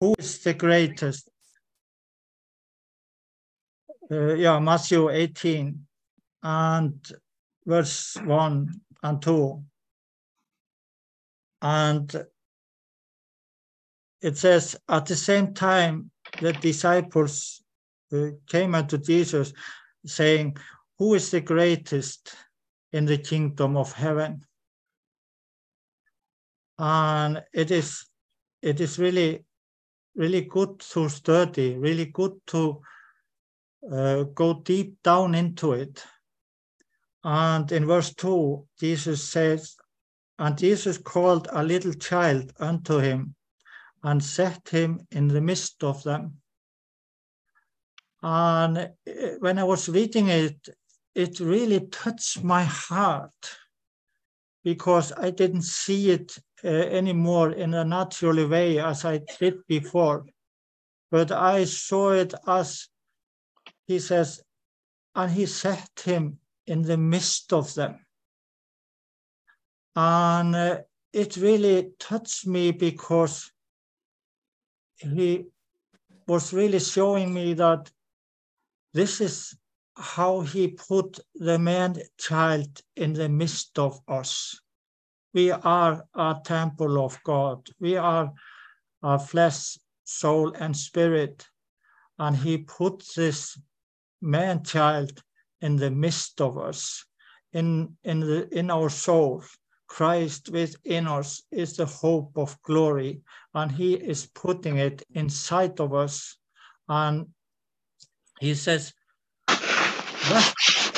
Who is the greatest? Matthew 18 and verse 1 and 2. And it says, at the same time, the disciples came unto Jesus, saying, who is the greatest in the kingdom of heaven? And it is really, really good to study, really good to go deep down into it. And in verse 2, Jesus says, and Jesus called a little child unto him and set him in the midst of them. And when I was reading it, it really touched my heart because I didn't see it anymore in a natural way as I did before. But I saw it as, he says, and he set him in the midst of them. And it really touched me because he was really showing me that this is how he put the man-child in the midst of us. We are a temple of God. We are a flesh, soul, and spirit. And he put this man-child in the midst of us, in our soul. Christ within us is the hope of glory, and he is putting it inside of us. And he says, that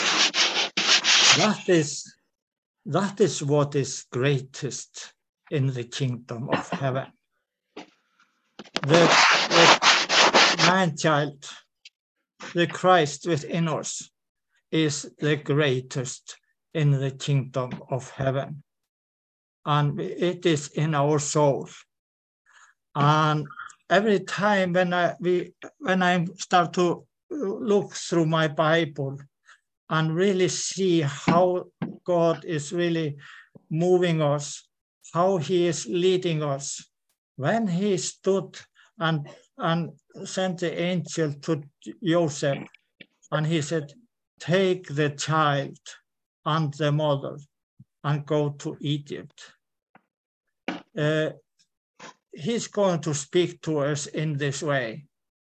is what is greatest in the kingdom of heaven. The man-child, the Christ within us, is the greatest in the kingdom of heaven. And it is in our soul. And every time when I start to look through my Bible and really see how God is really moving us, how he is leading us, when he stood and sent the angel to Joseph, and he said, take the child and the mother and go to Egypt. He's going to speak to us in this way.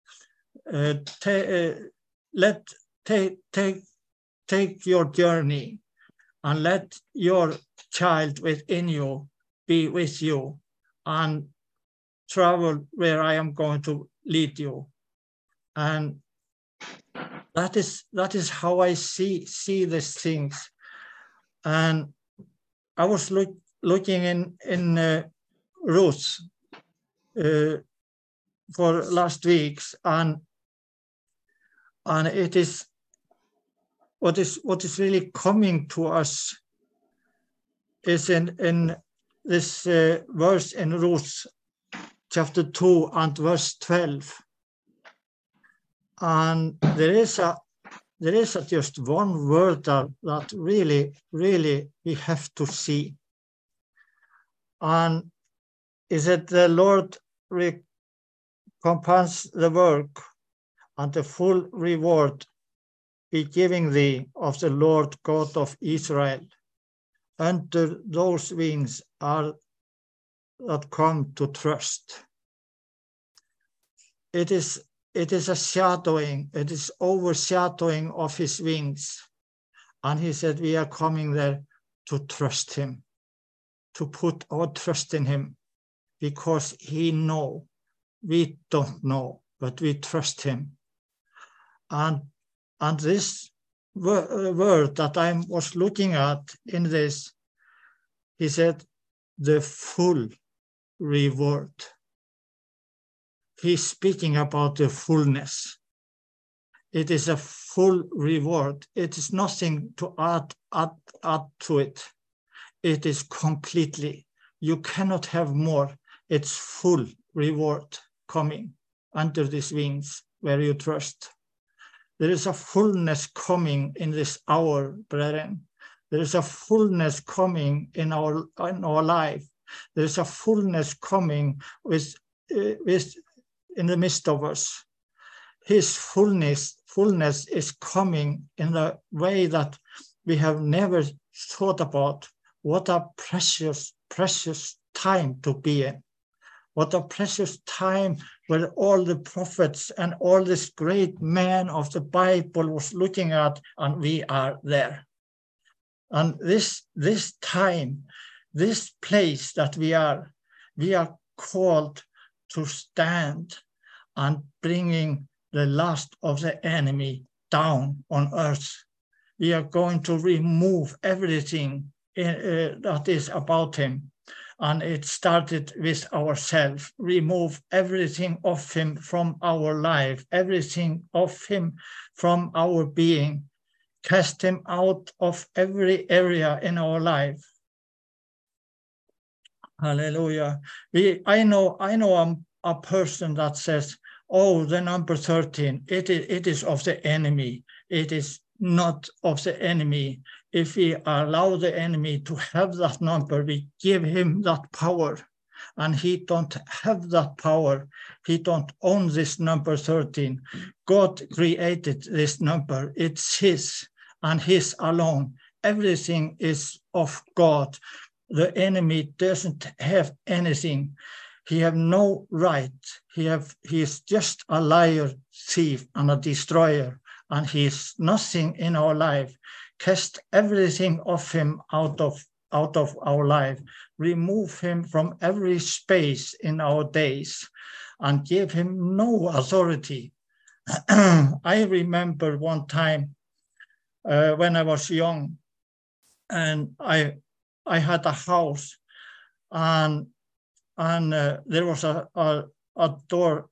Take your journey and let your child within you be with you and travel where I am going to lead you. And that is how I see these things. And I was looking in Ruth for last weeks, and it is what is really coming to us is in this verse in Ruth chapter 2 and verse 12. And there is just one word that really we have to see. And is that the Lord recompense the work, and the full reward be giving thee of the Lord God of Israel. Under those wings are that come to trust. It is a shadowing, it is overshadowing of his wings. And he said, we are coming there to trust him, to put our trust in him, because he knows. We don't know, but we trust him. And this word that I was looking at in this, he said, the full reward. He's speaking about the fullness. It is a full reward. It is nothing to add to it. It is completely. You cannot have more. It's full reward coming under these wings where you trust. There is a fullness coming in this hour, brethren. There is a fullness coming in our life. There is a fullness coming with in the midst of us. His fullness is coming in a way that we have never thought about. What a precious, precious time to be in. What a precious time where all the prophets and all this great men of the Bible was looking at, and we are there. And this time, this place that we are called to stand and bringing the last of the enemy down on earth. We are going to remove everything that is about him. And it started with ourselves. Remove everything of him from our life, everything of him from our being. Cast him out of every area in our life. Hallelujah. I know I'm a person that says, oh, the number 13, it is of the enemy. It is not of the enemy. If we allow the enemy to have that number, we give him that power. And he don't have that power. He don't own this number 13. God created this number. It's his and his alone. Everything is of God. The enemy doesn't have anything. He have no right. He is just a liar, thief, and a destroyer. And he is nothing in our life. Cast everything of him out of our life. Remove him from every space in our days and give him no authority. I remember one time when I was young, and I had a house, and there was a door,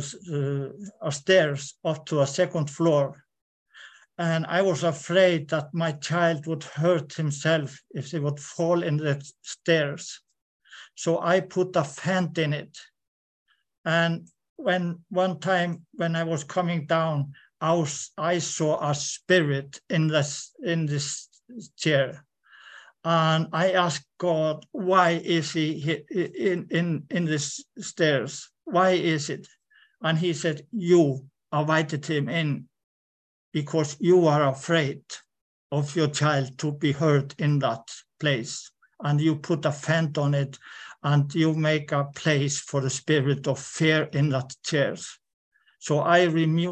a stairs up to a second floor. And I was afraid that my child would hurt himself if he would fall in the stairs. So I put a vent in it. And one time when I was coming down, I saw a spirit in this chair. And I asked God, why is he in this stairs? Why is it? And he said, you invited him in because you are afraid of your child to be hurt in that place. And you put a vent on it, and you make a place for the spirit of fear in that chair. So I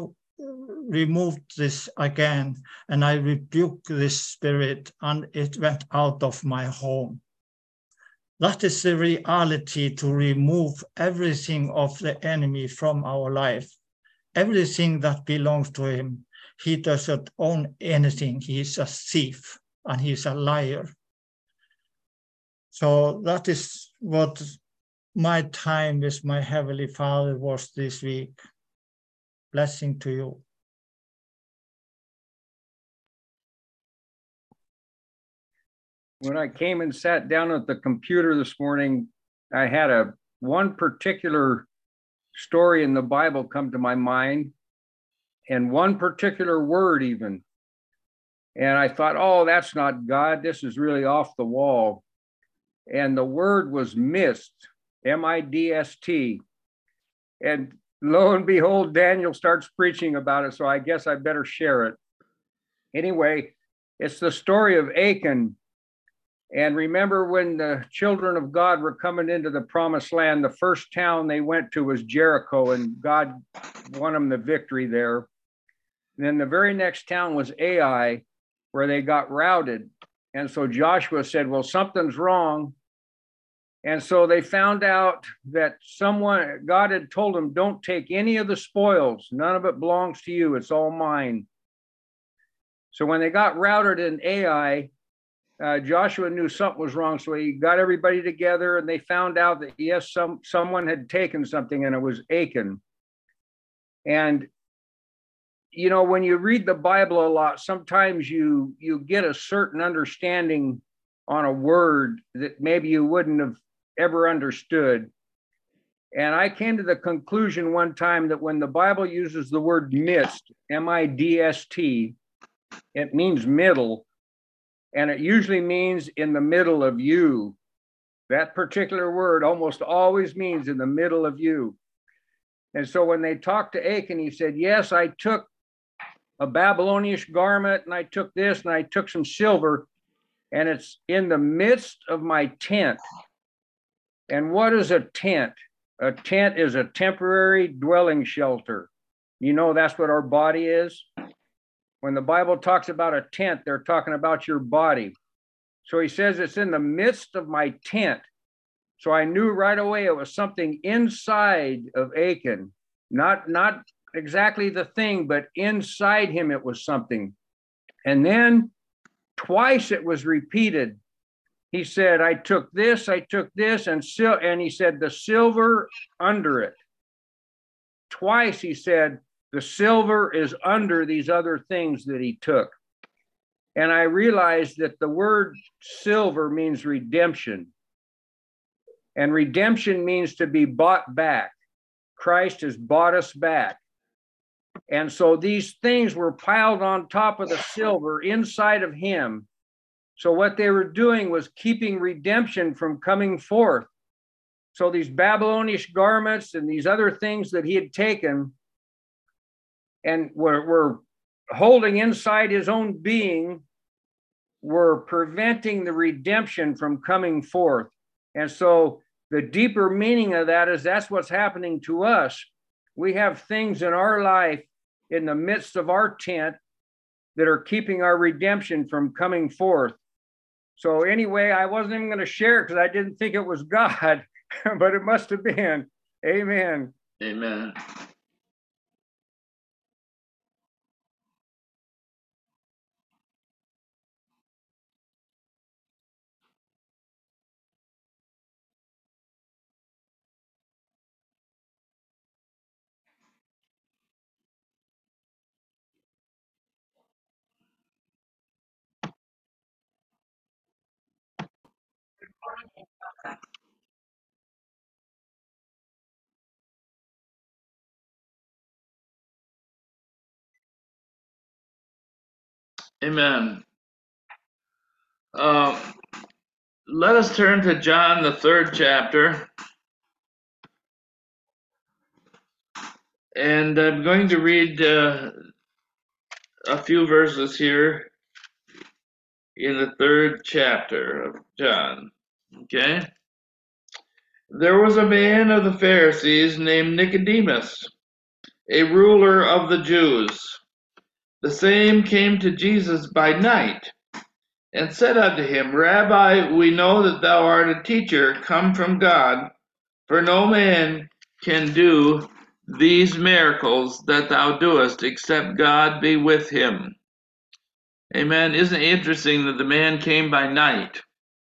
removed this again, and I rebuked this spirit, and it went out of my home. That is the reality, to remove everything of the enemy from our life, everything that belongs to him. He doesn't own anything. He's a thief and he's a liar. So that is what my time with my Heavenly Father was this week. Blessing to you. When I came and sat down at the computer this morning, I had one particular story in the Bible come to my mind, and one particular word even. And I thought, oh, that's not God. This is really off the wall. And the word was mist, M-I-D-S-T. And lo and behold, Daniel starts preaching about it. So I guess I better share it. Anyway, it's the story of Achan. And remember, when the children of God were coming into the promised land, the first town they went to was Jericho, and God won them the victory there. And then the very next town was Ai, where they got routed. And so Joshua said, well, something's wrong. And so they found out that God had told them, don't take any of the spoils. None of it belongs to you. It's all mine. So when they got routed in Ai, Joshua knew something was wrong. So he got everybody together, and they found out that, yes, someone had taken something, and it was Achan. And, you know, when you read the Bible a lot, sometimes you get a certain understanding on a word that maybe you wouldn't have ever understood. And I came to the conclusion one time that when the Bible uses the word mist, M-I-D-S-T, it means middle. And it usually means in the middle of you. That particular word almost always means in the middle of you. And so when they talked to Achan, he said, yes, I took a Babylonian garment and I took this and I took some silver, and it's in the midst of my tent. And what is a tent? A tent is a temporary dwelling shelter. You know, that's what our body is. When the Bible talks about a tent, they're talking about your body. So he says it's in the midst of my tent. So I knew right away it was something inside of Achan, not exactly the thing, but inside him it was something. And then twice it was repeated. He said, I took this, and he said, the silver under it. Twice he said, the silver is under these other things that he took. And I realized that the word silver means redemption. And redemption means to be bought back. Christ has bought us back. And so these things were piled on top of the silver inside of him. So what they were doing was keeping redemption from coming forth. So these Babylonian garments and these other things that he had taken and were holding inside his own being were preventing the redemption from coming forth. And so the deeper meaning of that is that's what's happening to us. We have things in our life in the midst of our tent that are keeping our redemption from coming forth. So anyway, I wasn't even going to share it because I didn't think it was God, but it must have been. Amen. Amen. Amen. Let us turn to John, the 3rd chapter. And I'm going to read a few verses here in the 3rd chapter of John. Okay? There was a man of the Pharisees named Nicodemus, a ruler of the Jews. The same came to Jesus by night and said unto him, Rabbi, we know that thou art a teacher come from God, for no man can do these miracles that thou doest, except God be with him. Amen. Isn't it interesting that the man came by night?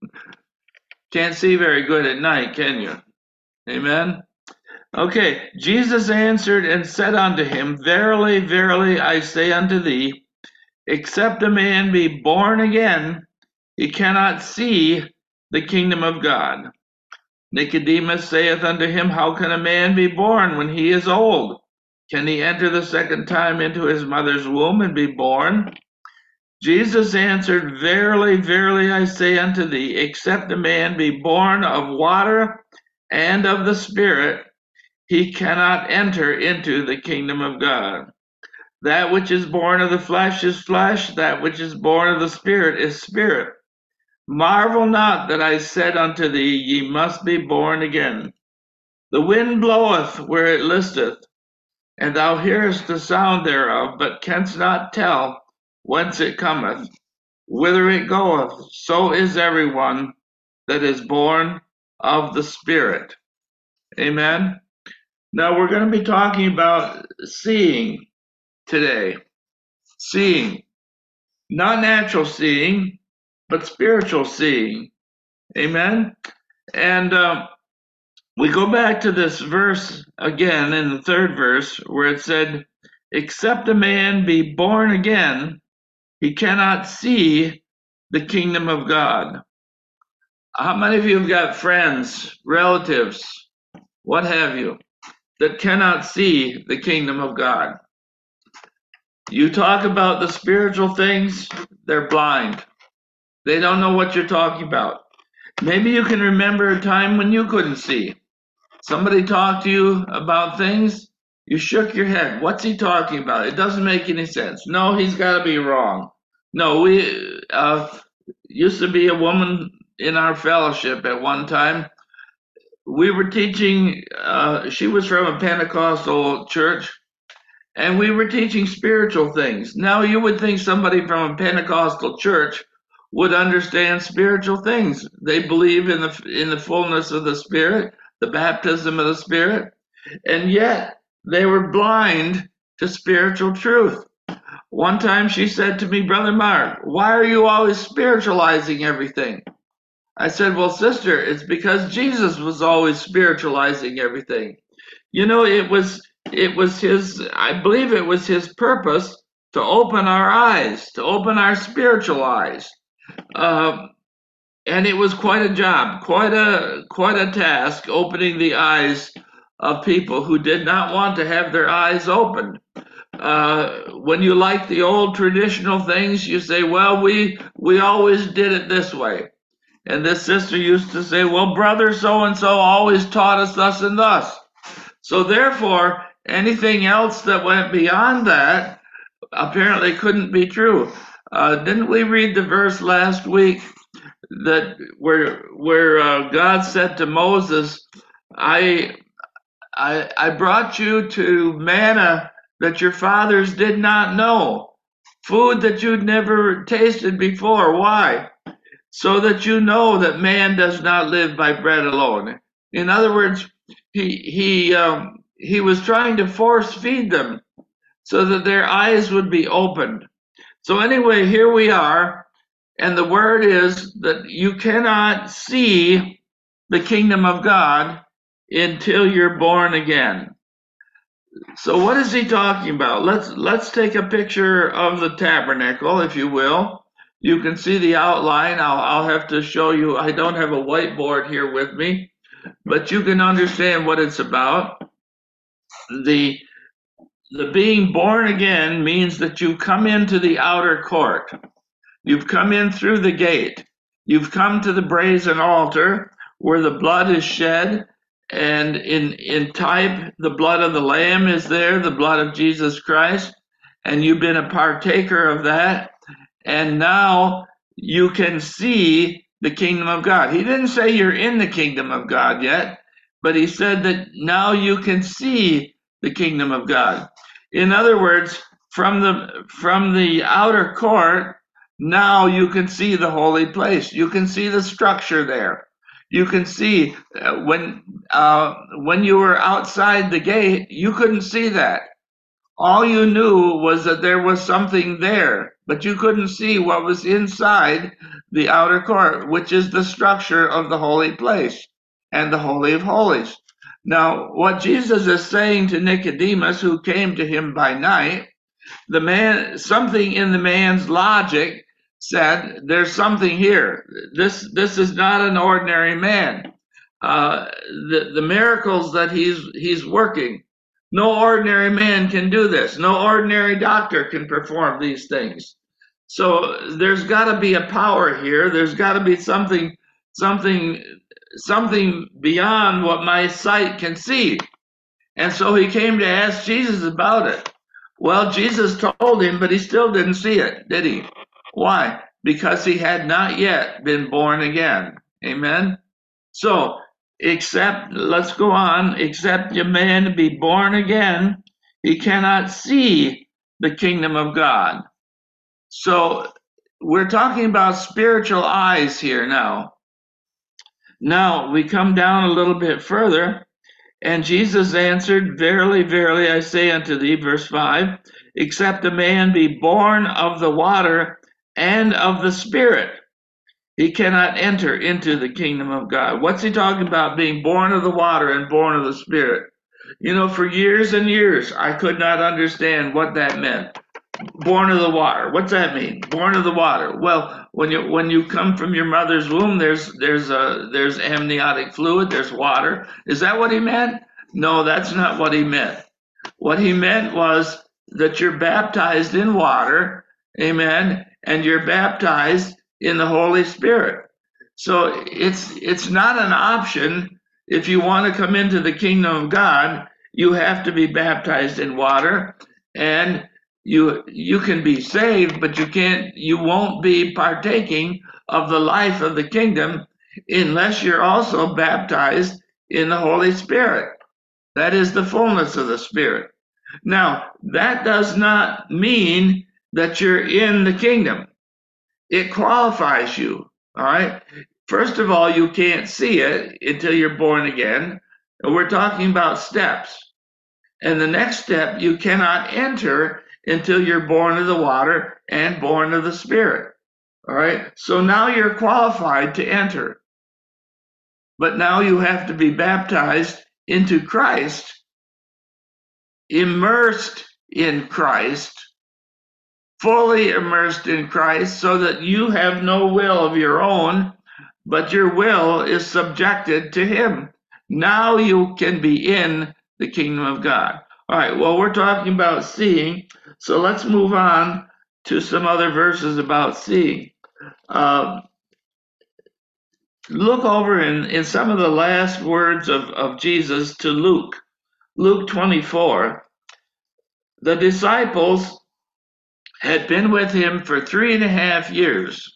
Can't see very good at night, can you? Amen. Okay, Jesus answered and said unto him, Verily, verily, I say unto thee, except a man be born again, he cannot see the kingdom of God. Nicodemus saith unto him, How can a man be born when he is old? Can he enter the second time into his mother's womb and be born? Jesus answered, Verily, verily, I say unto thee, except a man be born of water and of the Spirit, he cannot enter into the kingdom of God. That which is born of the flesh is flesh, that which is born of the Spirit is spirit. Marvel not that I said unto thee, Ye must be born again. The wind bloweth where it listeth, and thou hearest the sound thereof, but canst not tell whence it cometh, whither it goeth. So is everyone that is born of the Spirit. Amen. Now we're going to be talking about seeing today. Seeing. Not natural seeing, but spiritual seeing. Amen. And we go back to this verse again in the 3rd verse where it said, Except a man be born again, he cannot see the kingdom of God. How many of you have got friends, relatives, what have you, that cannot see the kingdom of God? You talk about the spiritual things, they're blind. They don't know what you're talking about. Maybe you can remember a time when you couldn't see. Somebody talked to you about things You shook your head. What's he talking about? It doesn't make any sense. No, he's got to be wrong. No, we used to be a woman in our fellowship at one time. We were teaching, she was from a Pentecostal church, and we were teaching spiritual things. Now, you would think somebody from a Pentecostal church would understand spiritual things. They believe in the fullness of the Spirit, the baptism of the Spirit, and yet they were blind to spiritual truth. One time she said to me, Brother Mark, why are you always spiritualizing everything? I said, well, sister, it's because Jesus was always spiritualizing everything. You know, it was his, I believe it was his purpose to open our eyes, to open our spiritual eyes. And it was quite a job, quite a task, opening the eyes of people who did not want to have their eyes opened. When you like the old traditional things, you say, well, we always did it this way. And this sister used to say, well, brother so-and-so always taught us thus and thus. So therefore, anything else that went beyond that apparently couldn't be true. Didn't we read the verse last week that where God said to Moses, I brought you to manna that your fathers did not know, food that you'd never tasted before. Why? So that you know that man does not live by bread alone. In other words, he was trying to force feed them so that their eyes would be opened. So anyway, here we are, and the word is that you cannot see the kingdom of God until you're born again. So what is he talking about? Let's take a picture of the tabernacle, if you will. You can see the outline. I'll have to show you. I don't have a whiteboard here with me, but you can understand what it's about. The being born again means that you come into the outer court. You've come in through the gate. You've come to the brazen altar where the blood is shed, and in type, the blood of the Lamb is there, the blood of Jesus Christ, and you've been a partaker of that. And now you can see the kingdom of God. He didn't say you're in the kingdom of God yet, but he said that now you can see the kingdom of God. In other words, from the outer court, now you can see the holy place. You can see the structure there. You can see when you were outside the gate, you couldn't see that. All you knew was that there was something there, but you couldn't see what was inside the outer court, which is the structure of the holy place and the Holy of Holies. Now, what Jesus is saying to Nicodemus, who came to him by night, something in the man's logic said, there's something here. This is not an ordinary man. The miracles that he's working, no ordinary man can do this. No ordinary doctor can perform these things. So there's got to be a power here. There's got to be something beyond what my sight can see. And so he came to ask Jesus about it. Well, Jesus told him, but he still didn't see it, did he? Why? Because he had not yet been born again. Amen? So, let's go on, except a man to be born again, he cannot see the kingdom of God. So, we're talking about spiritual eyes here now. Now, we come down a little bit further, and Jesus answered, verily, verily, I say unto thee, verse 5, except a man be born of the water and of the Spirit, he cannot enter into the kingdom of God. What's he talking about, being born of the water and born of the Spirit? You know, for years and years, I could not understand what that meant. Born of the water. What's that mean? Born of the water. Well, when you come from your mother's womb, there's amniotic fluid, there's water. Is that what he meant? No, that's not what he meant. What he meant was that you're baptized in water, amen, and you're baptized in the Holy Spirit. So it's not an option if you want to come into the kingdom of God. you have to be baptized in water, and you can be saved, but you won't be partaking of the life of the kingdom unless you're also baptized in the Holy Spirit. That is the fullness of the Spirit. Now, that does not mean that you're in the kingdom. It qualifies you, all right? First of all, you can't see it until you're born again. And we're talking about steps. And the next step, you cannot enter until you're born of the water and born of the Spirit. All right. So now you're qualified to enter. But now you have to be baptized into Christ, immersed in Christ, fully immersed in Christ, so that you have no will of your own, but your will is subjected to Him. Now you can be in the kingdom of God. All right, well, we're talking about seeing, so let's move on to some other verses about seeing. Look over in some of the last words of Jesus to Luke 24. The disciples had been with him for 3.5 years.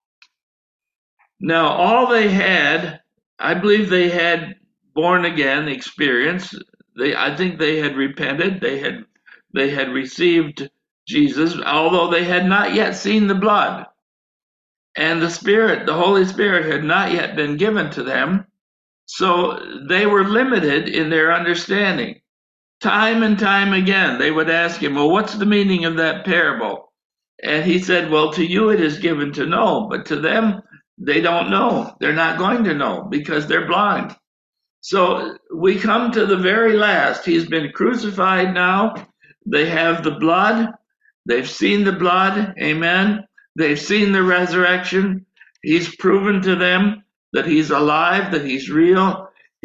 Now, all they had, I believe they had born again experience. I think they had repented. They had received Jesus, although they had not yet seen the blood. And the Spirit, the Holy Spirit, had not yet been given to them. So they were limited in their understanding. Time and time again, they would ask him, well, what's the meaning of that parable? And he said, well, to you it is given to know, but to them, they don't know. They're not going to know because they're blind. So we come to the very last. He's been crucified now. They have the blood. They've seen the blood. Amen. They've seen the resurrection. He's proven to them that he's alive, that he's real.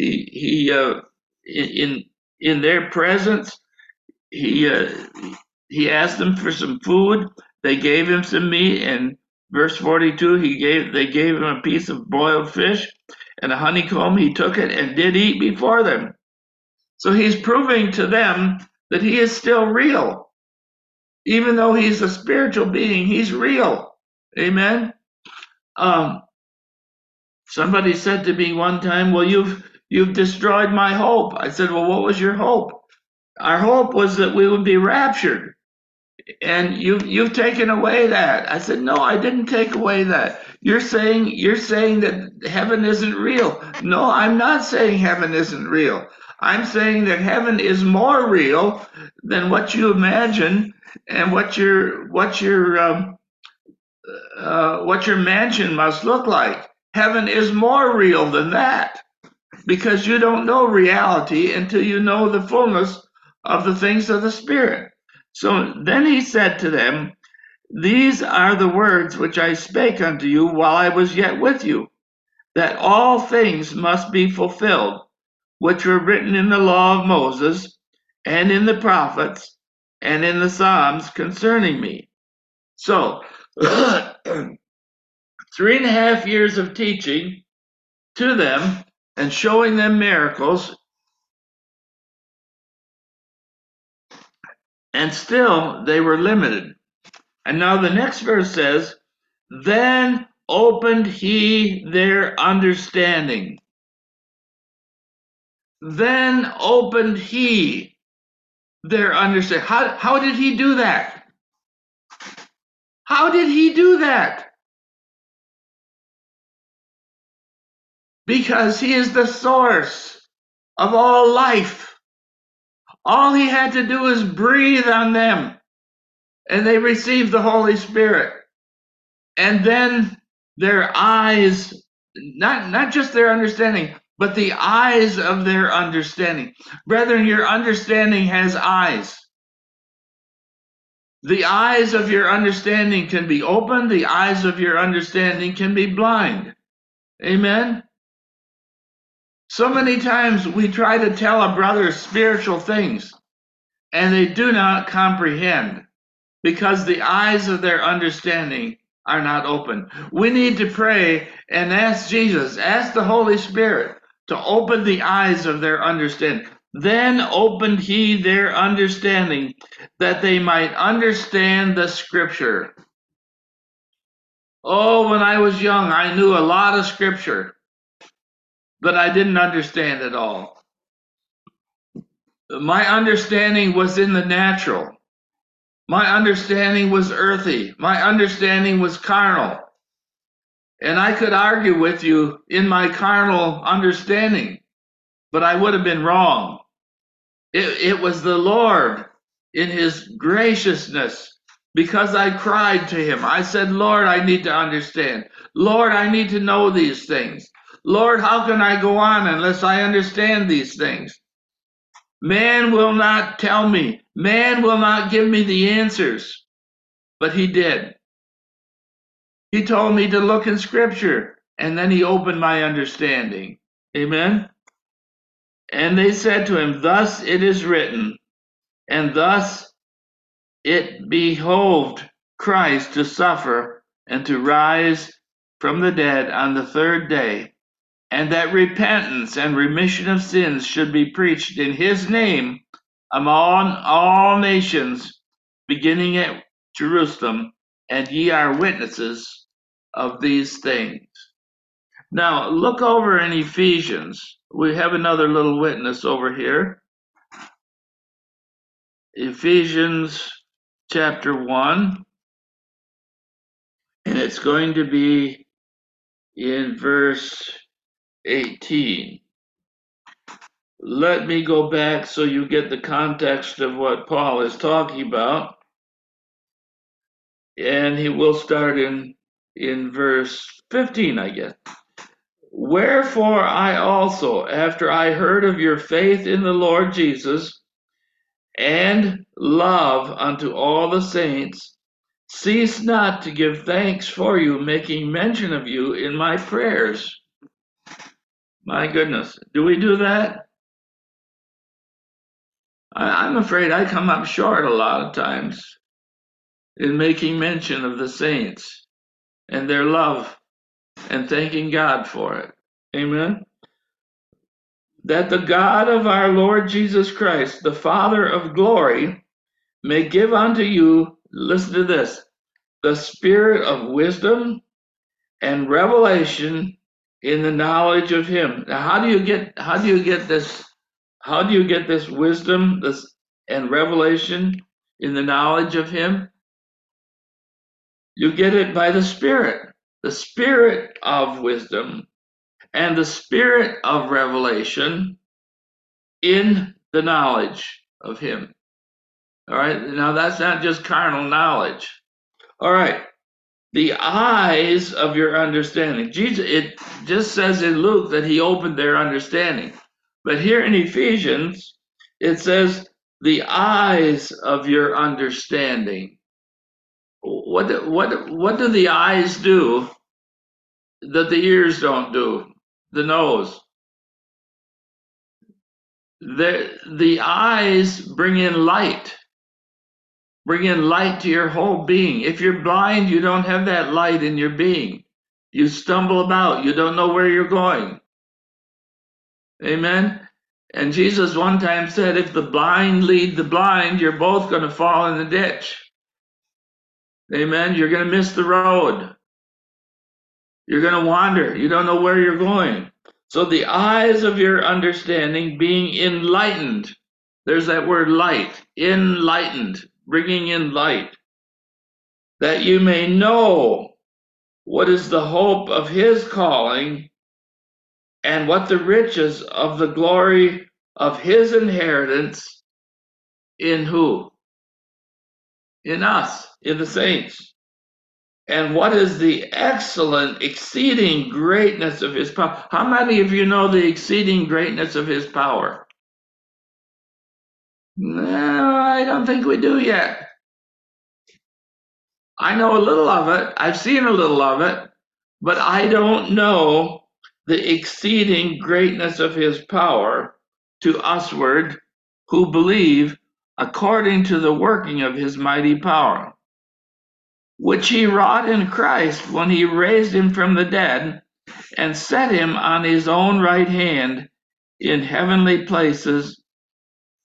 In their presence, he asked them for some food. They gave him some meat, and verse 42, they gave him a piece of boiled fish and a honeycomb. He took it and did eat before them. So he's proving to them that he is still real. Even though he's a spiritual being, he's real. Amen. Somebody said to me one time, well, you've destroyed my hope. I said, well, what was your hope? Our hope was that we would be raptured. And you've taken away that. I said, no, I didn't take away that. You're saying that heaven isn't real. No, I'm not saying heaven isn't real. I'm saying that heaven is more real than what you imagine and what your mansion must look like. Heaven is more real than that, because you don't know reality until you know the fullness of the things of the Spirit. So then he said to them, these are the words which I spake unto you while I was yet with you, that all things must be fulfilled, which were written in the law of Moses, and in the prophets, and in the Psalms concerning me. So, 3.5 years of teaching to them and showing them miracles, and still they were limited. And now the next verse says, then opened he their understanding. Then opened he their understanding. How did he do that? How did he do that? Because he is the source of all life. All he had to do is breathe on them, and they received the Holy Spirit. And then their eyes, not just their understanding, but the eyes of their understanding. Brethren, your understanding has eyes. The eyes of your understanding can be opened. The eyes of your understanding can be blind. Amen? So many times we try to tell a brother spiritual things, and they do not comprehend because the eyes of their understanding are not open. We need to pray and ask Jesus, ask the Holy Spirit to open the eyes of their understanding. Then opened he their understanding, that they might understand the scripture. Oh, when I was young, I knew a lot of scripture, but I didn't understand it all. My understanding was in the natural. My understanding was earthy. My understanding was carnal. And I could argue with you in my carnal understanding, but I would have been wrong. It was the Lord in his graciousness, because I cried to him. I said, Lord, I need to understand. Lord, I need to know these things. Lord, how can I go on unless I understand these things? Man will not tell me. Man will not give me the answers. But he did. He told me to look in scripture, and then he opened my understanding. Amen. And they said to him, thus it is written, and thus it behoved Christ to suffer and to rise from the dead on the third day, and that repentance and remission of sins should be preached in his name among all nations, beginning at Jerusalem, and ye are witnesses of these things. Now, look over in Ephesians. We have another little witness over here. Ephesians chapter 1, and it's going to be in verse 18. Let me go back so you get the context of what Paul is talking about. And he will start in verse 15, I guess. Wherefore I also, after I heard of your faith in the Lord Jesus, and love unto all the saints, cease not to give thanks for you, making mention of you in my prayers. My goodness, do we do that? I'm afraid I come up short a lot of times in making mention of the saints and their love and thanking God for it. Amen. That the God of our Lord Jesus Christ, the Father of glory, may give unto you, listen to this, the spirit of wisdom and revelation in the knowledge of him. Now, how do you get this wisdom, this and revelation in the knowledge of him? You get it by the spirit of wisdom and the spirit of revelation in the knowledge of him. All right, now that's not just carnal knowledge. All right, the eyes of your understanding. Jesus, it just says in Luke that he opened their understanding. But here in Ephesians, it says the eyes of your understanding. What do the eyes do that the ears don't do? The nose. The eyes bring in light to your whole being. If you're blind, you don't have that light in your being. You stumble about, you don't know where you're going. Amen. And Jesus one time said, if the blind lead the blind, you're both going to fall in the ditch. Amen. You're going to miss the road. You're going to wander. You don't know where you're going. So the eyes of your understanding being enlightened. There's that word light. Enlightened. Bringing in light. That you may know what is the hope of his calling and what the riches of the glory of his inheritance in who? In us, in the saints. And what is the excellent, exceeding greatness of his power? How many of you know the exceeding greatness of his power? No, I don't think we do yet. I know a little of it. I've seen a little of it, but I don't know the exceeding greatness of his power to usward who believe according to the working of his mighty power, which he wrought in Christ when he raised him from the dead and set him on his own right hand in heavenly places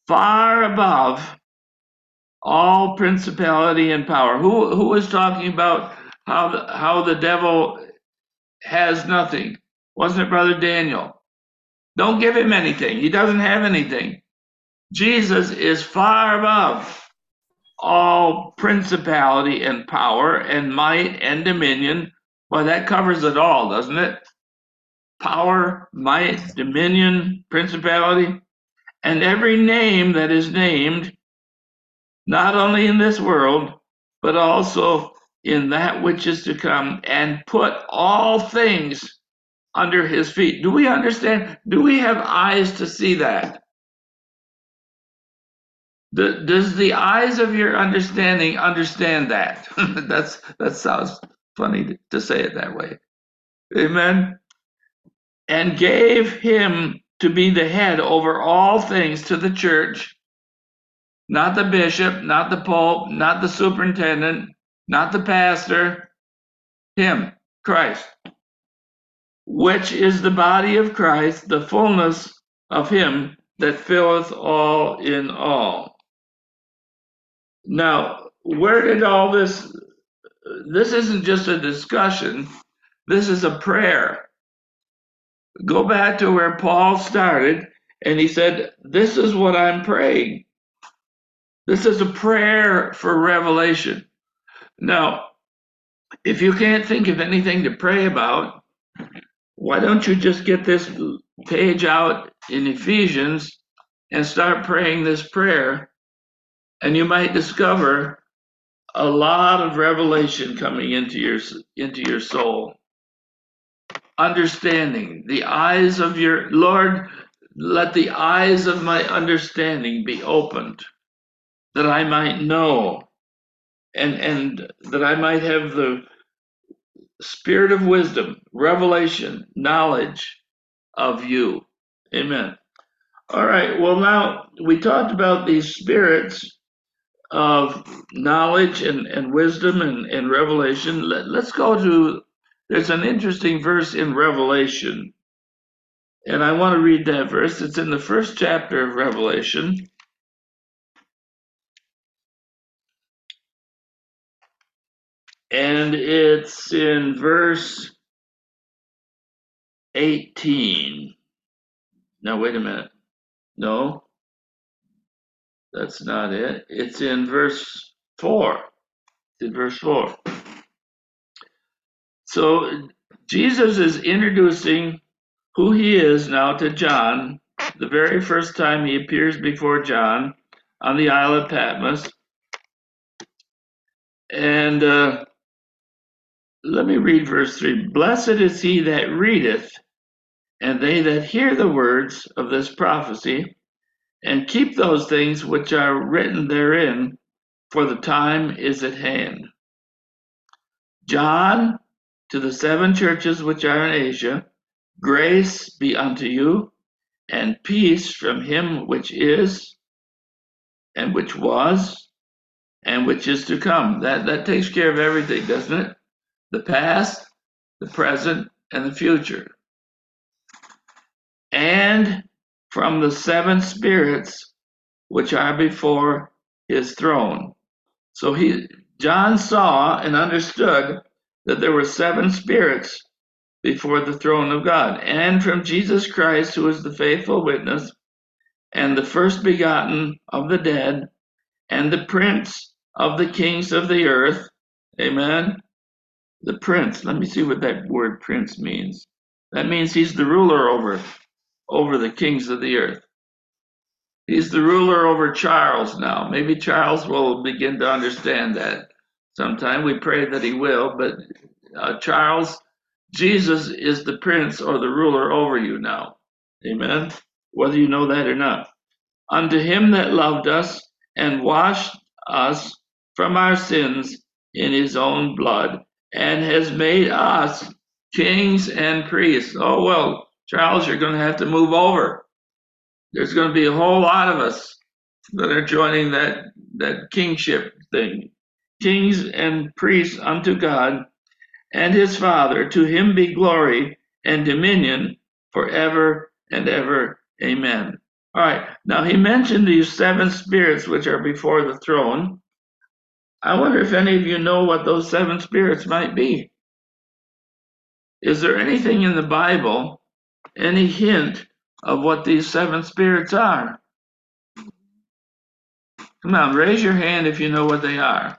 far above all principality and power. Who was talking about how the devil has nothing? Wasn't it Brother Daniel? Don't give him anything. He doesn't have anything. Jesus is far above all principality and power and might and dominion. Well, that covers it all, doesn't it? Power, might, dominion, principality, and every name that is named, not only in this world, but also in that which is to come, and put all things under his feet. Do we understand? Do we have eyes to see that? Does the eyes of your understanding understand that? That sounds funny to say it that way. Amen. And gave him to be the head over all things to the church, not the bishop, not the pope, not the superintendent, not the pastor, him, Christ, which is the body of Christ, the fullness of him that filleth all in all. Now, where did all this isn't just a discussion, this is a prayer. Go back to where Paul started, and he said, this is what I'm praying. This is a prayer for revelation. Now, if you can't think of anything to pray about, why don't you just get this page out in Ephesians and start praying this prayer, and you might discover a lot of revelation coming into your soul. Understanding, the eyes of your Lord, let the eyes of my understanding be opened, that I might know, and that I might have the spirit of wisdom, revelation, knowledge of you. Amen. All right, well, now we talked about these spirits of knowledge and wisdom and revelation. Let's go to, there's an interesting verse in Revelation, and I want to read that verse. It's in the first chapter of Revelation. And it's in verse 18. Now, wait a minute. No, that's not it. It's in verse 4. It's in verse 4. So Jesus is introducing who he is now to John, the very first time he appears before John on the Isle of Patmos. And let me read verse 3. Blessed is he that readeth, and they that hear the words of this prophecy, and keep those things which are written therein, for the time is at hand. John, to the 7 churches which are in Asia, grace be unto you, and peace from him which is, and which was, and which is to come. That takes care of everything, doesn't it? The past, the present, and the future. And from the 7 spirits which are before his throne. So John saw and understood that there were 7 spirits before the throne of God, and from Jesus Christ, who is the faithful witness, and the first begotten of the dead, and the prince of the kings of the earth. Amen. The prince. Let me see what that word prince means. That means he's the ruler over the kings of the earth. He's the ruler over Charles now. Maybe Charles will begin to understand that sometime. We pray that he will, but Charles, Jesus is the prince or the ruler over you now. Amen. Whether you know that or not. Unto him that loved us and washed us from our sins in his own blood, and has made us kings and priests. Oh, well, Charles, you're going to have to move over. There's going to be a whole lot of us that are joining that kingship thing. Kings and priests unto God and his Father. To him be glory and dominion forever and ever. Amen. All right. Now he mentioned these 7 spirits which are before the throne. I wonder if any of you know what those 7 spirits might be. Is there anything in the Bible, any hint of what these 7 spirits are? Come on, raise your hand if you know what they are.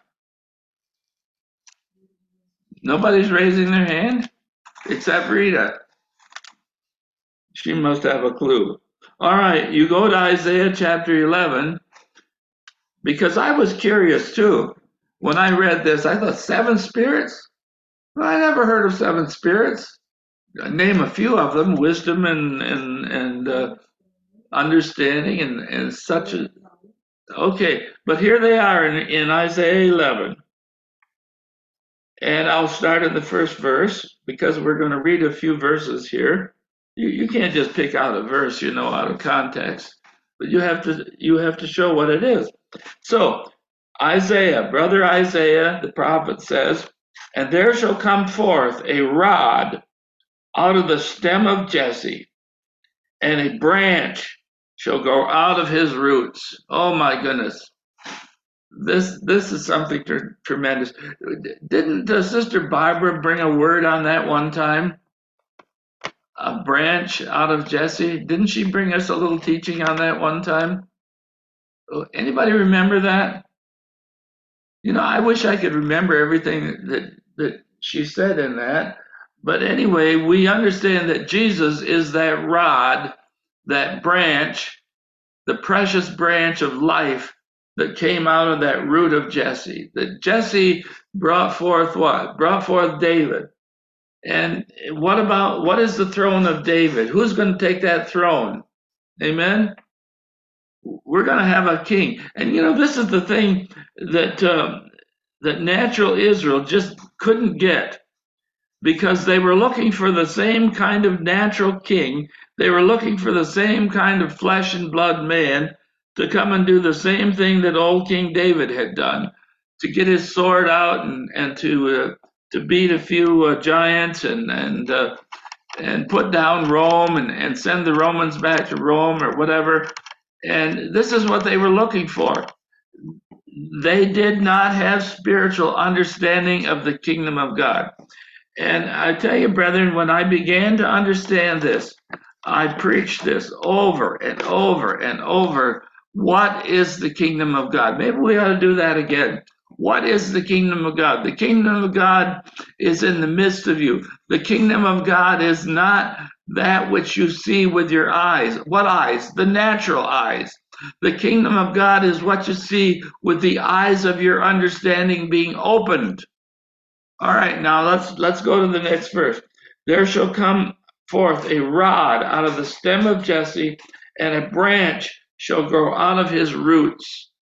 Nobody's raising their hand except Rita. She must have a clue. All right, you go to Isaiah chapter 11, because I was curious too. When I read this, I thought 7 spirits? Well, I never heard of 7 spirits. Name a few of them: wisdom and understanding and such a. Okay, but here they are in Isaiah 11. And I'll start in the first verse because we're going to read a few verses here. You can't just pick out a verse, out of context, but you have to show what it is. So Isaiah, brother Isaiah, the prophet says, "And there shall come forth a rod out of the stem of Jesse, and a branch shall go out of his roots." Oh my goodness. This is something tremendous. Didn't Sister Barbara bring a word on that one time? A branch out of Jesse. Didn't she bring us a little teaching on that one time? Anybody remember that? I wish I could remember everything that she said in that. But anyway, we understand that Jesus is that rod, that branch, the precious branch of life that came out of that root of Jesse. That Jesse brought forth what? Brought forth David. And what is the throne of David? Who's going to take that throne? Amen? We're going to have a king. And this is the thing that natural Israel just couldn't get, because they were looking for the same kind of natural king. They were looking for the same kind of flesh and blood man to come and do the same thing that old King David had done, to get his sword out and to beat a few giants and put down Rome and send the Romans back to Rome or whatever. And this is what they were looking for. They did not have spiritual understanding of the kingdom of God. And I tell you, brethren, when I began to understand this, I preached this over and over and over. What is the kingdom of God? Maybe we ought to do that again. What is the kingdom of God? The kingdom of God is in the midst of you. The kingdom of God is not that which you see with your eyes. What eyes? The natural eyes. The kingdom of God is what you see with the eyes of your understanding being opened. All right, now let's go to the next verse. There shall come forth a rod out of the stem of Jesse, and a branch shall grow out of his roots.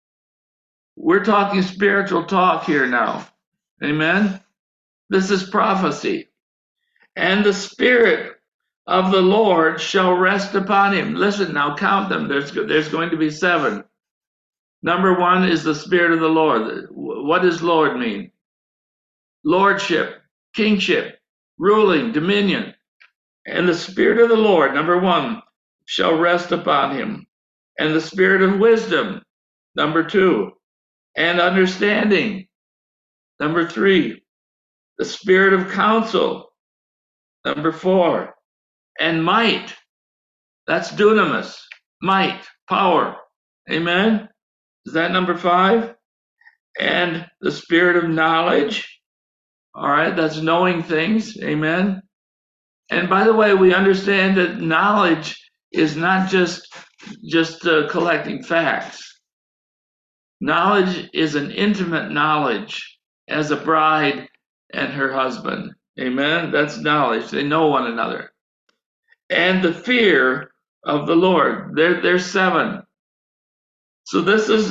We're talking spiritual talk here now. Amen. This is prophecy. And the Spirit of the Lord shall rest upon him. Listen, now count them. There's going to be 7. Number 1 is the Spirit of the Lord. What does Lord mean? Lordship, kingship, ruling, dominion. And the Spirit of the Lord, number 1, shall rest upon him. And the Spirit of wisdom, number 2. And understanding, number 3. The Spirit of counsel, number 4. And might, that's dunamis, might, power. Amen? Is that number 5? And the Spirit of knowledge. All right, that's knowing things. Amen? And by the way, we understand that knowledge is not just collecting facts. Knowledge is an intimate knowledge as a bride and her husband. Amen. That's knowledge. They know one another. And the fear of the Lord. There's 7. So this is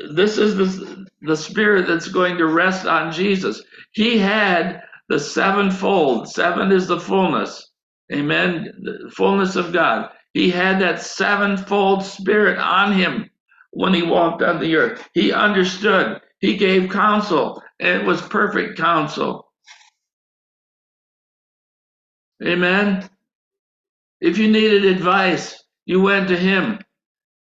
the Spirit that's going to rest on Jesus. He had the 7-fold. 7 is the fullness. Amen. The fullness of God. He had that 7-fold Spirit on him when he walked on the earth. He understood. He gave counsel, and it was perfect counsel. Amen. If you needed advice, you went to him.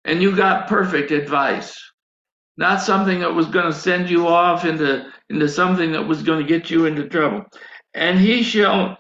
and you got perfect advice, not something that was going to send you off into something that was going to get you into trouble. And he shall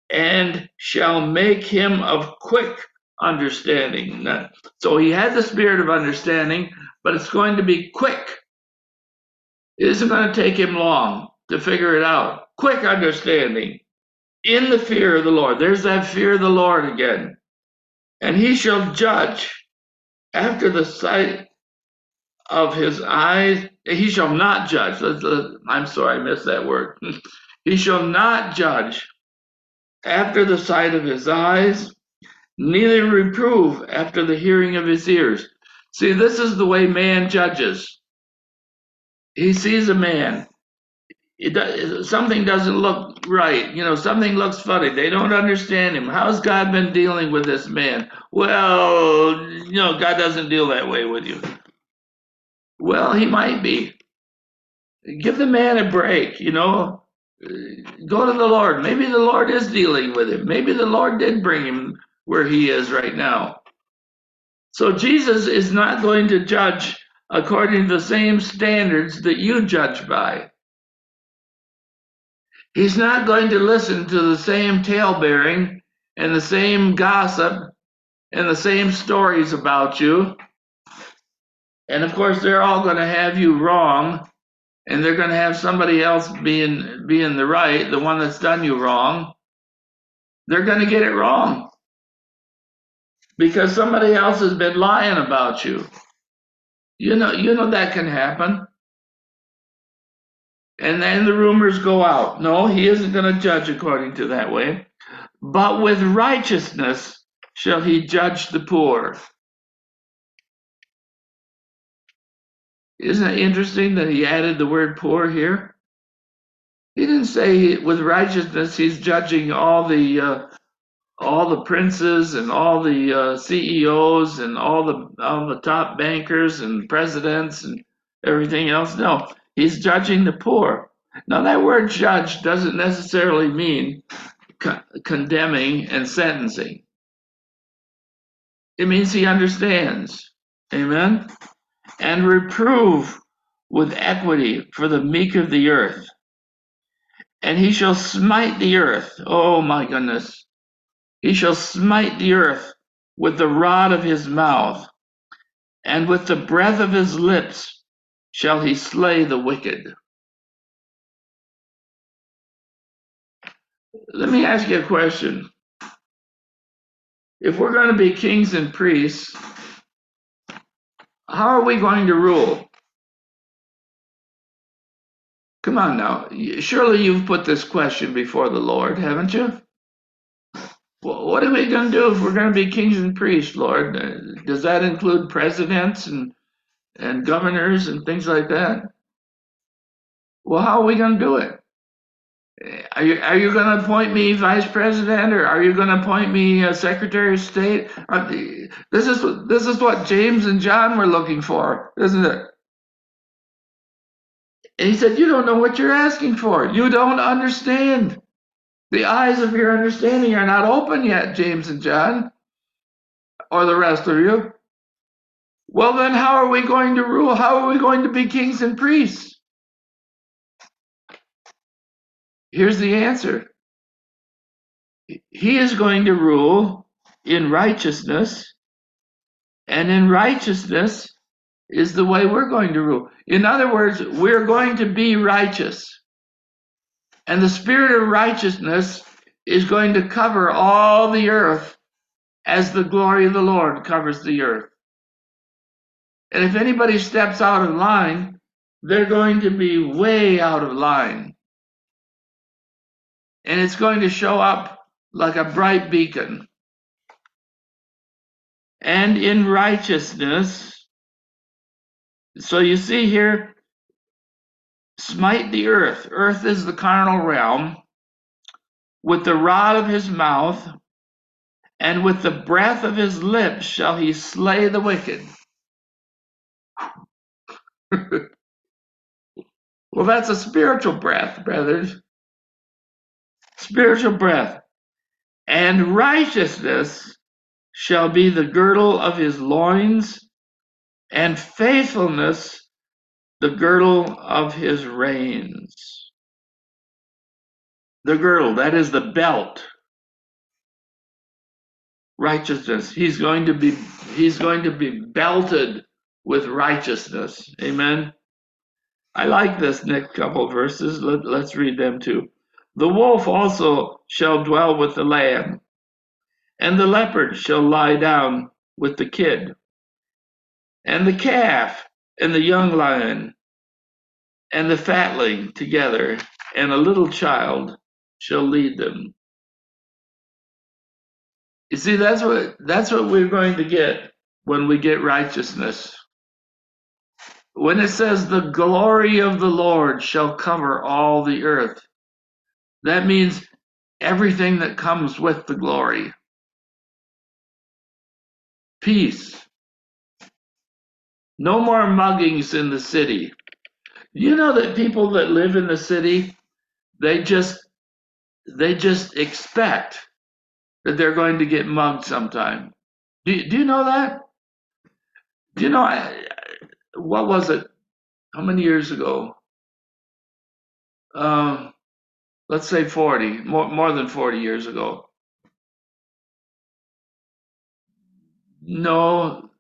make him of quick understanding. So he had the spirit of understanding, but it's going to be quick. It isn't going to take him long to figure it out. Quick understanding in the fear of the Lord. There's that fear of the Lord again. And he shall judge after the sight of his eyes. He shall not judge. I'm sorry, I missed that word. He shall not judge after the sight of his eyes, neither reprove after the hearing of his ears. See, this is the way man judges. He sees a man. Something doesn't look right. Something looks funny. They don't understand him. How's God been dealing with this man? Well, God doesn't deal that way with you. Well, he might be. Give the man a break, Go to the Lord. Maybe the Lord is dealing with him. Maybe the Lord did bring him where he is right now. So Jesus is not going to judge according to the same standards that you judge by. He's not going to listen to the same tale-bearing and the same gossip and the same stories about you. And of course, they're all going to have you wrong, and they're going to have somebody else being the right, the one that's done you wrong. They're going to get it wrong because somebody else has been lying about you. You know that can happen. And then the rumors go out. No, he isn't going to judge according to that way. But with righteousness shall he judge the poor. Isn't it interesting that he added the word poor here? He didn't say with righteousness he's judging all the princes and all the CEOs and all the top bankers and presidents and everything else. No, he's judging the poor. Now that word judge doesn't necessarily mean condemning and sentencing. It means he understands. Amen? And reprove with equity for the meek of the earth. And he shall smite the earth. Oh my goodness. He shall smite the earth with the rod of his mouth, and with the breath of his lips shall he slay the wicked. Let me ask you a question. If we're going to be kings and priests, how are we going to rule? Come on now. Surely you've put this question before the Lord, haven't you? Well, what are we going to do if we're going to be kings and priests, Lord? Does that include presidents and governors and things like that? Well, how are we going to do it? Are you going to appoint me vice president, or are you going to appoint me secretary of state? This is what James and John were looking for, isn't it? And he said, you don't know what you're asking for. You don't understand. The eyes of your understanding are not open yet, James and John, or the rest of you. Well, then how are we going to rule? How are we going to be kings and priests? Here's the answer. He is going to rule in righteousness, and in righteousness is the way we're going to rule. In other words, we're going to be righteous. And the spirit of righteousness is going to cover all the earth as the glory of the Lord covers the earth. And if anybody steps out of line, they're going to be way out of line. And it's going to show up like a bright beacon. And in righteousness, so you see here, smite the earth. Earth is the carnal realm. With the rod of his mouth and with the breath of his lips shall he slay the wicked. Well, that's a spiritual breath, brothers. Spiritual breath. And righteousness shall be the girdle of his loins, and faithfulness the girdle of his reins. The girdle, that is the belt. Righteousness. He's going to be belted with righteousness. Amen. I like this next couple of verses. Let's read them too. The wolf also shall dwell with the lamb, and the leopard shall lie down with the kid, and the calf and the young lion and the fatling together, and a little child shall lead them. You see, that's what we're going to get when we get righteousness. When it says the glory of the Lord shall cover all the earth, that means everything that comes with the glory. Peace. No more muggings in the city. You know that people that live in the city, they just expect that they're going to get mugged sometime. Do you know that? Do you know, what was it? How many years ago? Let's say 40, more than 40 years ago. No,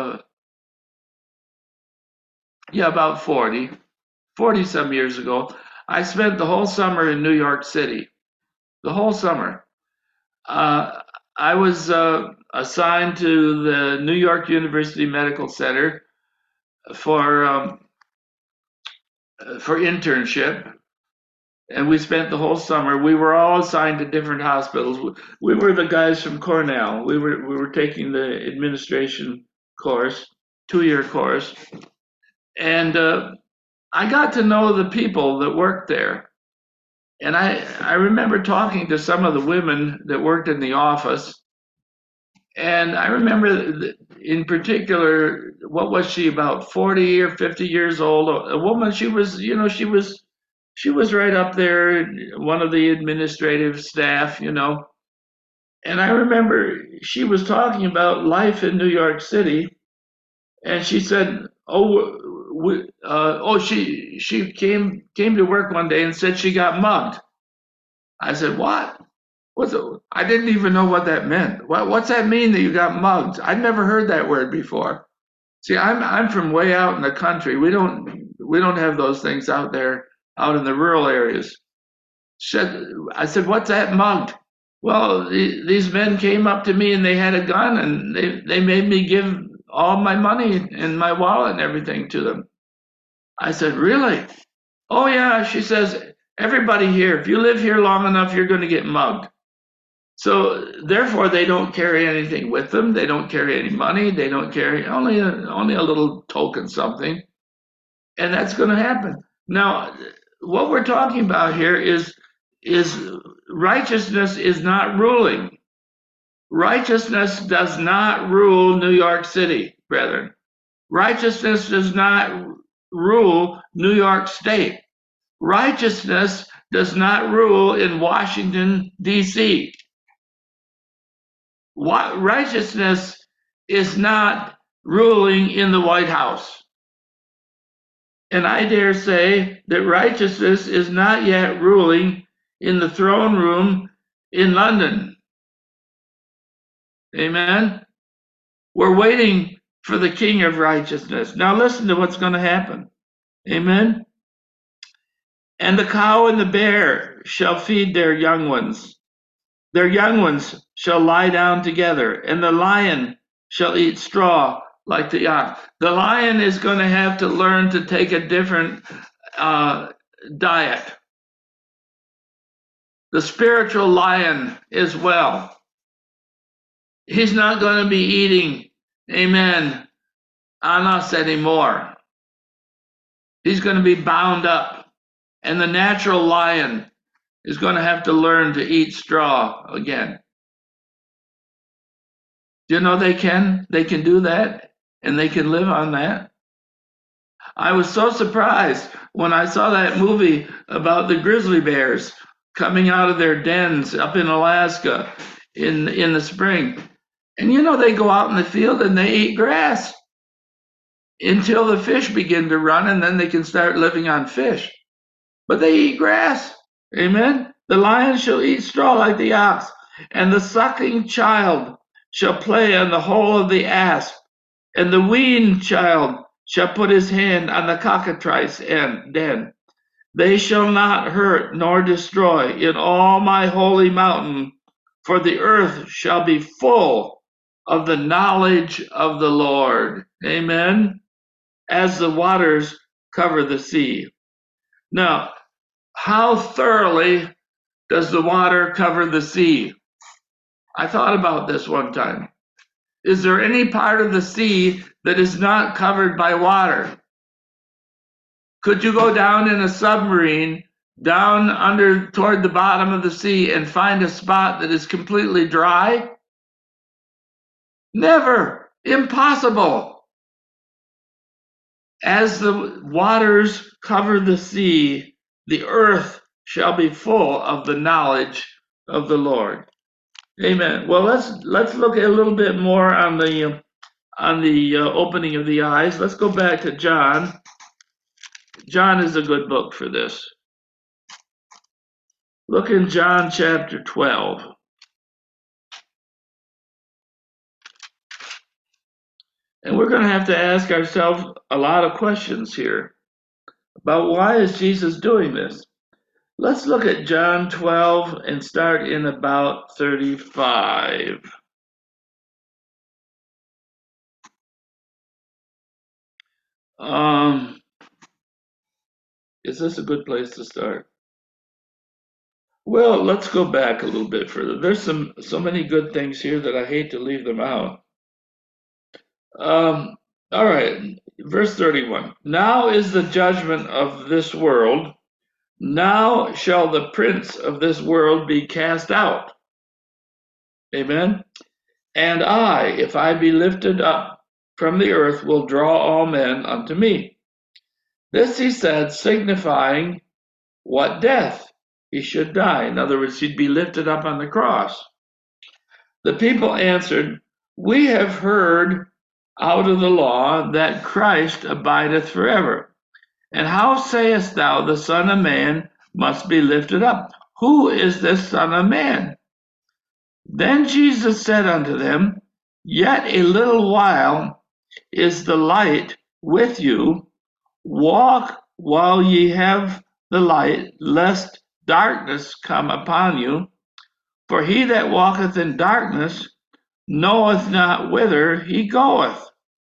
yeah, about 40 some years ago. I spent the whole summer in New York City. The whole summer. I was assigned to the New York University Medical Center for internship, and we spent the whole summer. We were all assigned to different hospitals. We were the guys from Cornell. We were taking the administration course, 2-year course, and I got to know the people that worked there. And I remember talking to some of the women that worked in the office. And I remember in particular, what was she, about 40 or 50 years old? A woman, she was right up there, one of the administrative staff, And I remember she was talking about life in New York City. And she said, she came to work one day and said she got mugged. I said, what? I didn't even know what that meant. What's that mean that you got mugged? I'd never heard that word before. See, I'm from way out in the country. We don't have those things out there, out in the rural areas. I said, what's that, mugged? Well, these men came up to me and they had a gun and they made me give all my money and my wallet and everything to them. I said, really? Oh yeah, she says, everybody here, if you live here long enough, you're going to get mugged. So therefore, they don't carry anything with them. They don't carry any money. They don't carry only a little token something, and that's going to happen. Now, what we're talking about here is righteousness is not ruling. Righteousness does not rule New York City, brethren. Righteousness does not rule New York State. Righteousness does not rule in Washington, D.C. Righteousness is not ruling in the White House. And I dare say that righteousness is not yet ruling in the throne room in London. Amen? We're waiting for the King of righteousness. Now listen to what's going to happen. Amen? And the cow and the bear shall feed their young ones. Their young ones shall lie down together, and the lion shall eat straw like the ox. The lion is going to have to learn to take a different diet. The spiritual lion as well. He's not going to be eating, amen, on us anymore. He's going to be bound up. And the natural lion is going to have to learn to eat straw again. Do you know they can do that, and they can live on that? I was so surprised when I saw that movie about the grizzly bears coming out of their dens up in Alaska in the spring. And they go out in the field and they eat grass. until the fish begin to run, and then they can start living on fish. But they eat grass. Amen. The lion shall eat straw like the ox, and the sucking child shall play on the hole of the asp, and the weaned child shall put his hand on the cockatrice den. They shall not hurt nor destroy in all my holy mountain, for the earth shall be full of the knowledge of the Lord. Amen. As the waters cover the sea. Now, how thoroughly does the water cover the sea? I thought about this one time. Is there any part of the sea that is not covered by water? Could you go down in a submarine, down under toward the bottom of the sea, and find a spot that is completely dry? Never. Impossible. As the waters cover the sea, the earth shall be full of the knowledge of the Lord. Amen. Well, let's look a little bit more on the opening of the eyes. Let's go back to John. John is a good book for this. Look in John chapter 12. And we're going to have to ask ourselves a lot of questions here about why is Jesus doing this? Let's look at John 12 and start in about 35. Is this a good place to start? Well, let's go back a little bit further. There's so many good things here that I hate to leave them out. All right, verse 31. Now is the judgment of this world. Now shall the prince of this world be cast out. Amen. And I, if I be lifted up from the earth, will draw all men unto me. This he said, signifying what death he should die. In other words, he'd be lifted up on the cross. The people answered, we have heard out of the law that Christ abideth forever. And how sayest thou the Son of Man must be lifted up? Who is this Son of Man? Then Jesus said unto them, yet a little while is the light with you. Walk while ye have the light, lest darkness come upon you. For he that walketh in darkness knoweth not whither he goeth.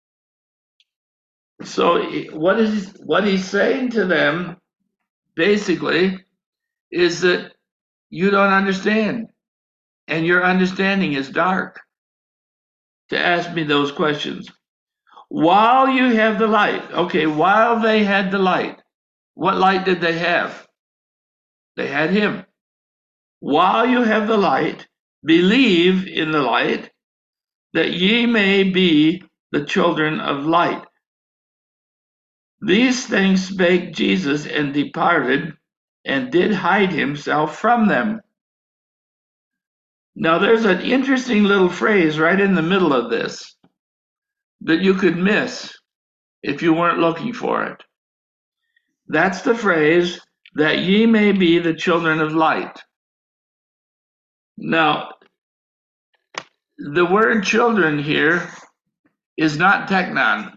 So what he's saying to them basically is that you don't understand, and your understanding is dark, to ask me those questions. While you have the light, okay, while they had the light, what light did they have? They had him. While you have the light, believe in the light, that ye may be the children of light. These things spake Jesus, and departed, and did hide himself from them. Now there's an interesting little phrase right in the middle of this that you could miss if you weren't looking for it. That's the phrase, that ye may be the children of light. Now, the word children here is not teknon.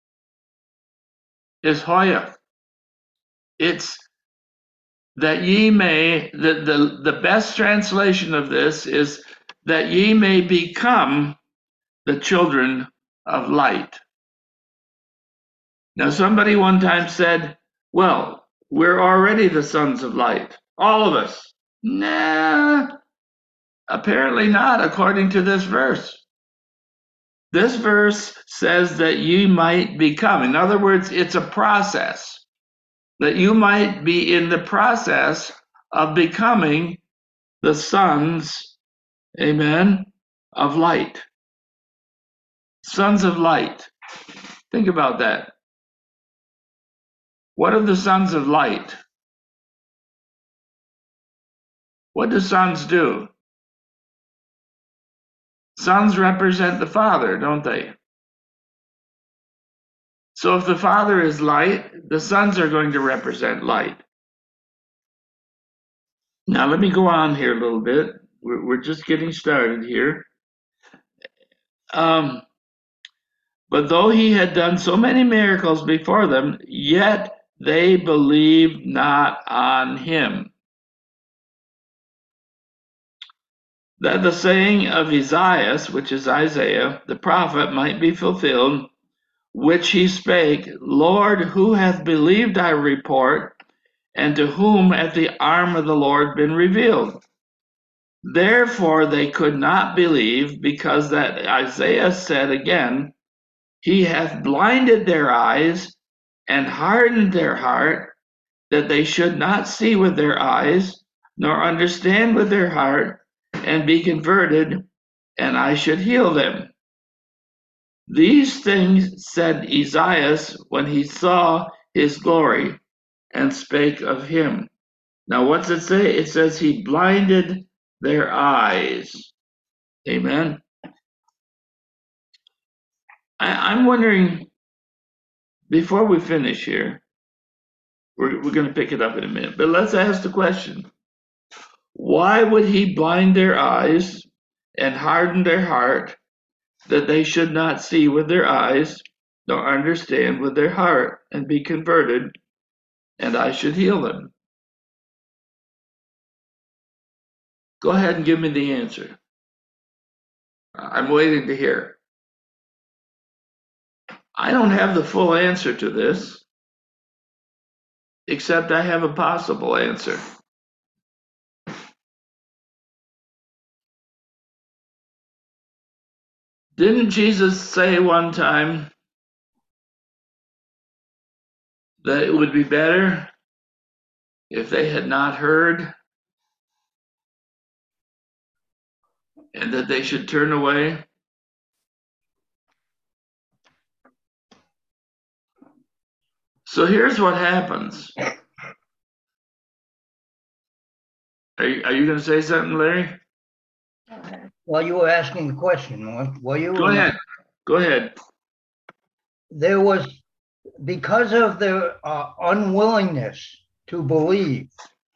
It's hoya. It's that ye may, the best translation of this is that ye may become the children of light. Now, somebody one time said, well, we're already the sons of light, all of us. Nah, apparently not, according to this verse. This verse says that you might become. In other words, it's a process. That you might be in the process of becoming the sons, amen, of light. Sons of light. Think about that. What are the sons of light? What do sons do? Sons represent the Father, don't they? So if the Father is light, the sons are going to represent light. Now let me go on here a little bit. We're just getting started here. But though he had done so many miracles before them, yet they believed not on him. That the saying of Esaias, which is Isaiah, the prophet, might be fulfilled, which he spake, Lord, who hath believed our report, and to whom hath the arm of the Lord been revealed? Therefore they could not believe, because that Isaiah said again, He hath blinded their eyes and hardened their heart, that they should not see with their eyes, nor understand with their heart, and be converted, and I should heal them. These things said Esaias when he saw his glory, and spake of him. Now what's it say? It says he blinded their eyes. Amen. I'm wondering, before we finish here, we're going to pick it up in a minute, but let's ask the question. Why would he blind their eyes and harden their heart, that they should not see with their eyes, nor understand with their heart, and be converted, and I should heal them? Go ahead and give me the answer. I'm waiting to hear. I don't have the full answer to this, except I have a possible answer. Didn't Jesus say one time that it would be better if they had not heard, and that they should turn away? So here's what happens. Are you going to say something, Larry? Well, you were asking the question, were you? Go ahead. Go ahead. There was, because of their unwillingness to believe,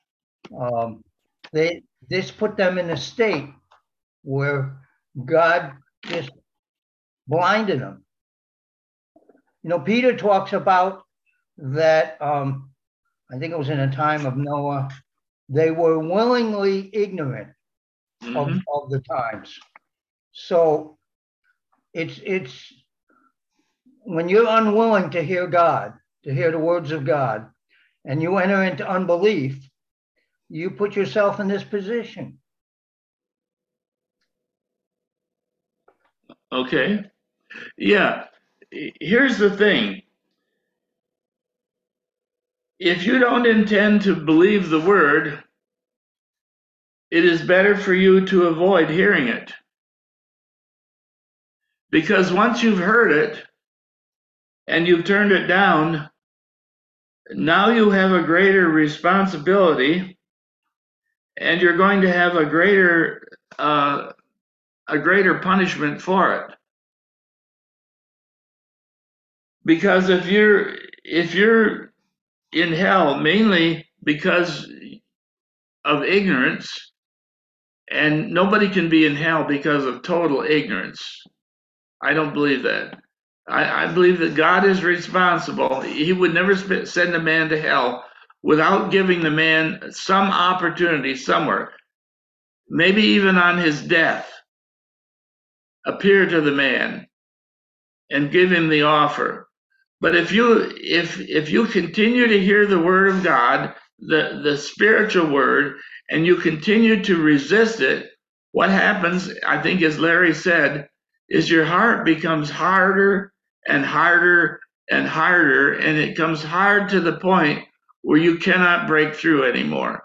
this put them in a state where God just blinded them. You know, Peter talks about that, I think it was in a time of Noah, they were willingly ignorant of the times. So it's when you're unwilling to hear God, to hear the words of God, and you enter into unbelief, you put yourself in this position. Okay. Yeah. Here's the thing. If you don't intend to believe the word, it is better for you to avoid hearing it. Because once you've heard it and you've turned it down, now you have a greater responsibility, and you're going to have a greater punishment for it. Because if you're in hell mainly because of ignorance, and nobody can be in hell because of total ignorance. I don't believe that. I believe that God is responsible. He would never send a man to hell without giving the man some opportunity somewhere, maybe even on his death, appear to the man and give him the offer. But if you continue to hear the word of God, the spiritual word, and you continue to resist it, what happens, I think, as Larry said, is your heart becomes harder and harder and harder, and it comes hard to the point where you cannot break through anymore.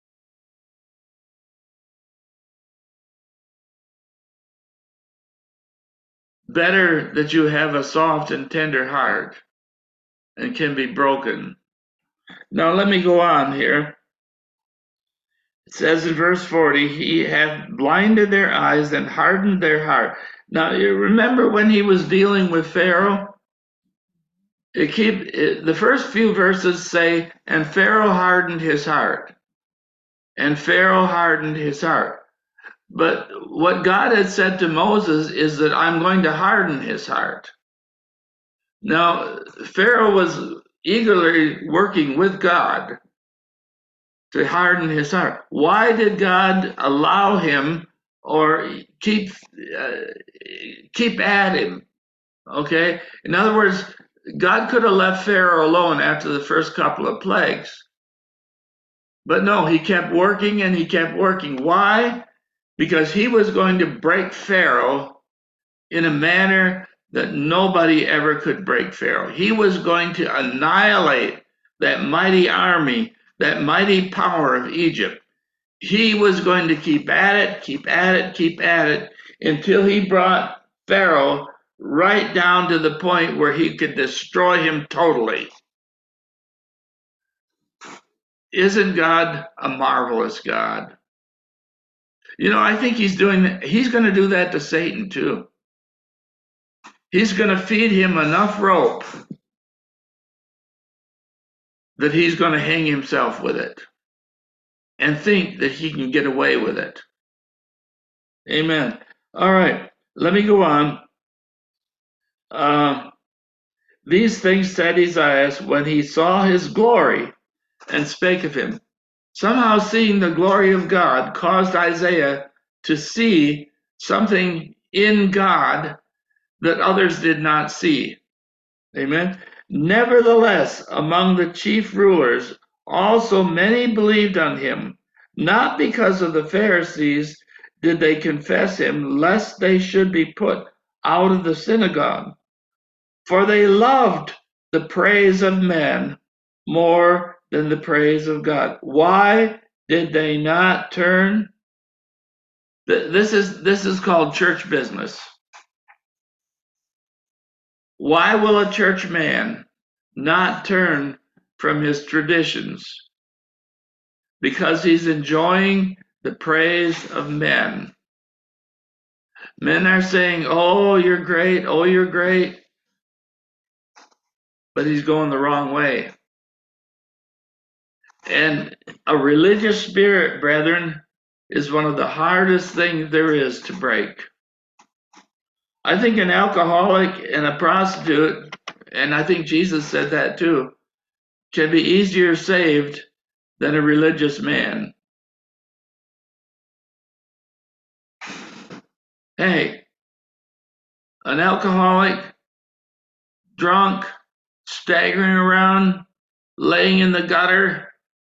Better that you have a soft and tender heart and can be broken. Now let me go on here. It says in verse 40, he hath blinded their eyes and hardened their heart. Now you remember when he was dealing with Pharaoh? The first few verses say, and Pharaoh hardened his heart. And Pharaoh hardened his heart. But what God had said to Moses is that I'm going to harden his heart. Now, Pharaoh was eagerly working with God to harden his heart. Why did God allow him or keep at him? Okay? In other words, God could have left Pharaoh alone after the first couple of plagues. But no, he kept working and he kept working. Why? Because he was going to break Pharaoh in a manner that nobody ever could break Pharaoh. He was going to annihilate that mighty army, that mighty power of Egypt. He was going to keep at it, keep at it, keep at it, until he brought Pharaoh right down to the point where he could destroy him totally. Isn't God a marvelous God? You know, I think he's going to do that to Satan too. He's going to feed him enough rope that he's going to hang himself with it and think that he can get away with it. Amen. All right, let me go on. These things said Isaiah when he saw his glory and spake of him. Somehow seeing the glory of God caused Isaiah to see something in God that others did not see. Amen. Nevertheless, among the chief rulers, also many believed on him, not because of the Pharisees did they confess him, lest they should be put out of the synagogue. For they loved the praise of men more than the praise of God. Why did they not turn? This is called church business. Why will a church man not turn from his traditions? Because he's enjoying the praise of men. Men are saying, oh, you're great, oh, you're great. But he's going the wrong way. And a religious spirit, brethren, is one of the hardest things there is to break. I think an alcoholic and a prostitute, and I think Jesus said that too, can be easier saved than a religious man. Hey, an alcoholic, drunk, staggering around, laying in the gutter,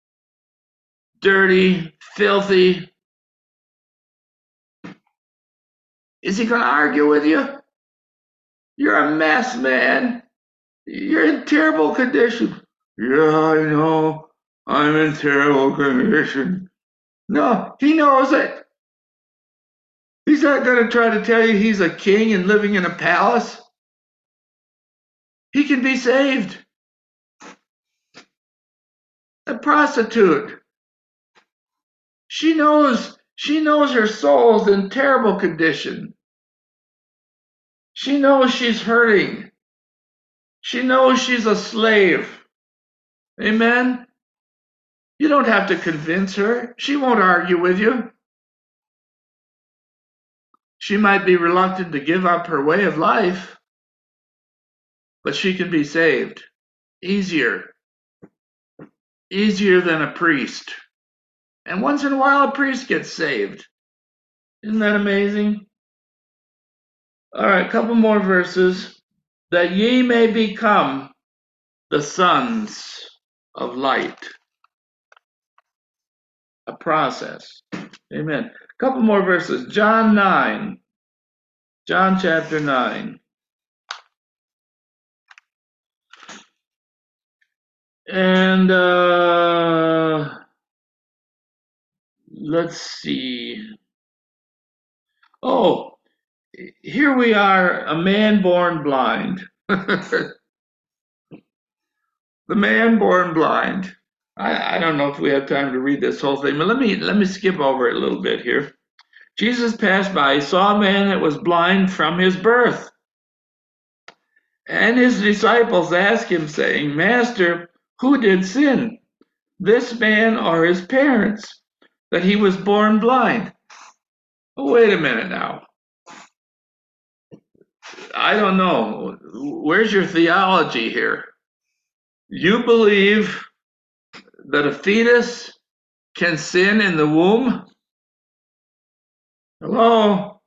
dirty, filthy. Is he going to argue with you? You're a mess, man. You're in terrible condition. Yeah, I know. I'm in terrible condition. No, he knows it. He's not going to try to tell you he's a king and living in a palace. He can be saved. A prostitute. She knows her soul's in terrible condition. She knows she's hurting. She knows she's a slave. Amen? You don't have to convince her. She won't argue with you. She might be reluctant to give up her way of life, but she can be saved. Easier than a priest. And once in a while, a priest gets saved. Isn't that amazing? All right, a couple more verses. That ye may become the sons of light. A process. Amen. A couple more verses. John chapter 9. And let's see. Oh, here we are, a man born blind. The man born blind. I don't know if we have time to read this whole thing, but let me skip over it a little bit here. Jesus passed by, he saw a man that was blind from his birth. And his disciples asked him, saying, Master, who did sin, this man or his parents, that he was born blind? Oh, wait a minute now. I don't know. Where's your theology here? You believe that a fetus can sin in the womb? Hello?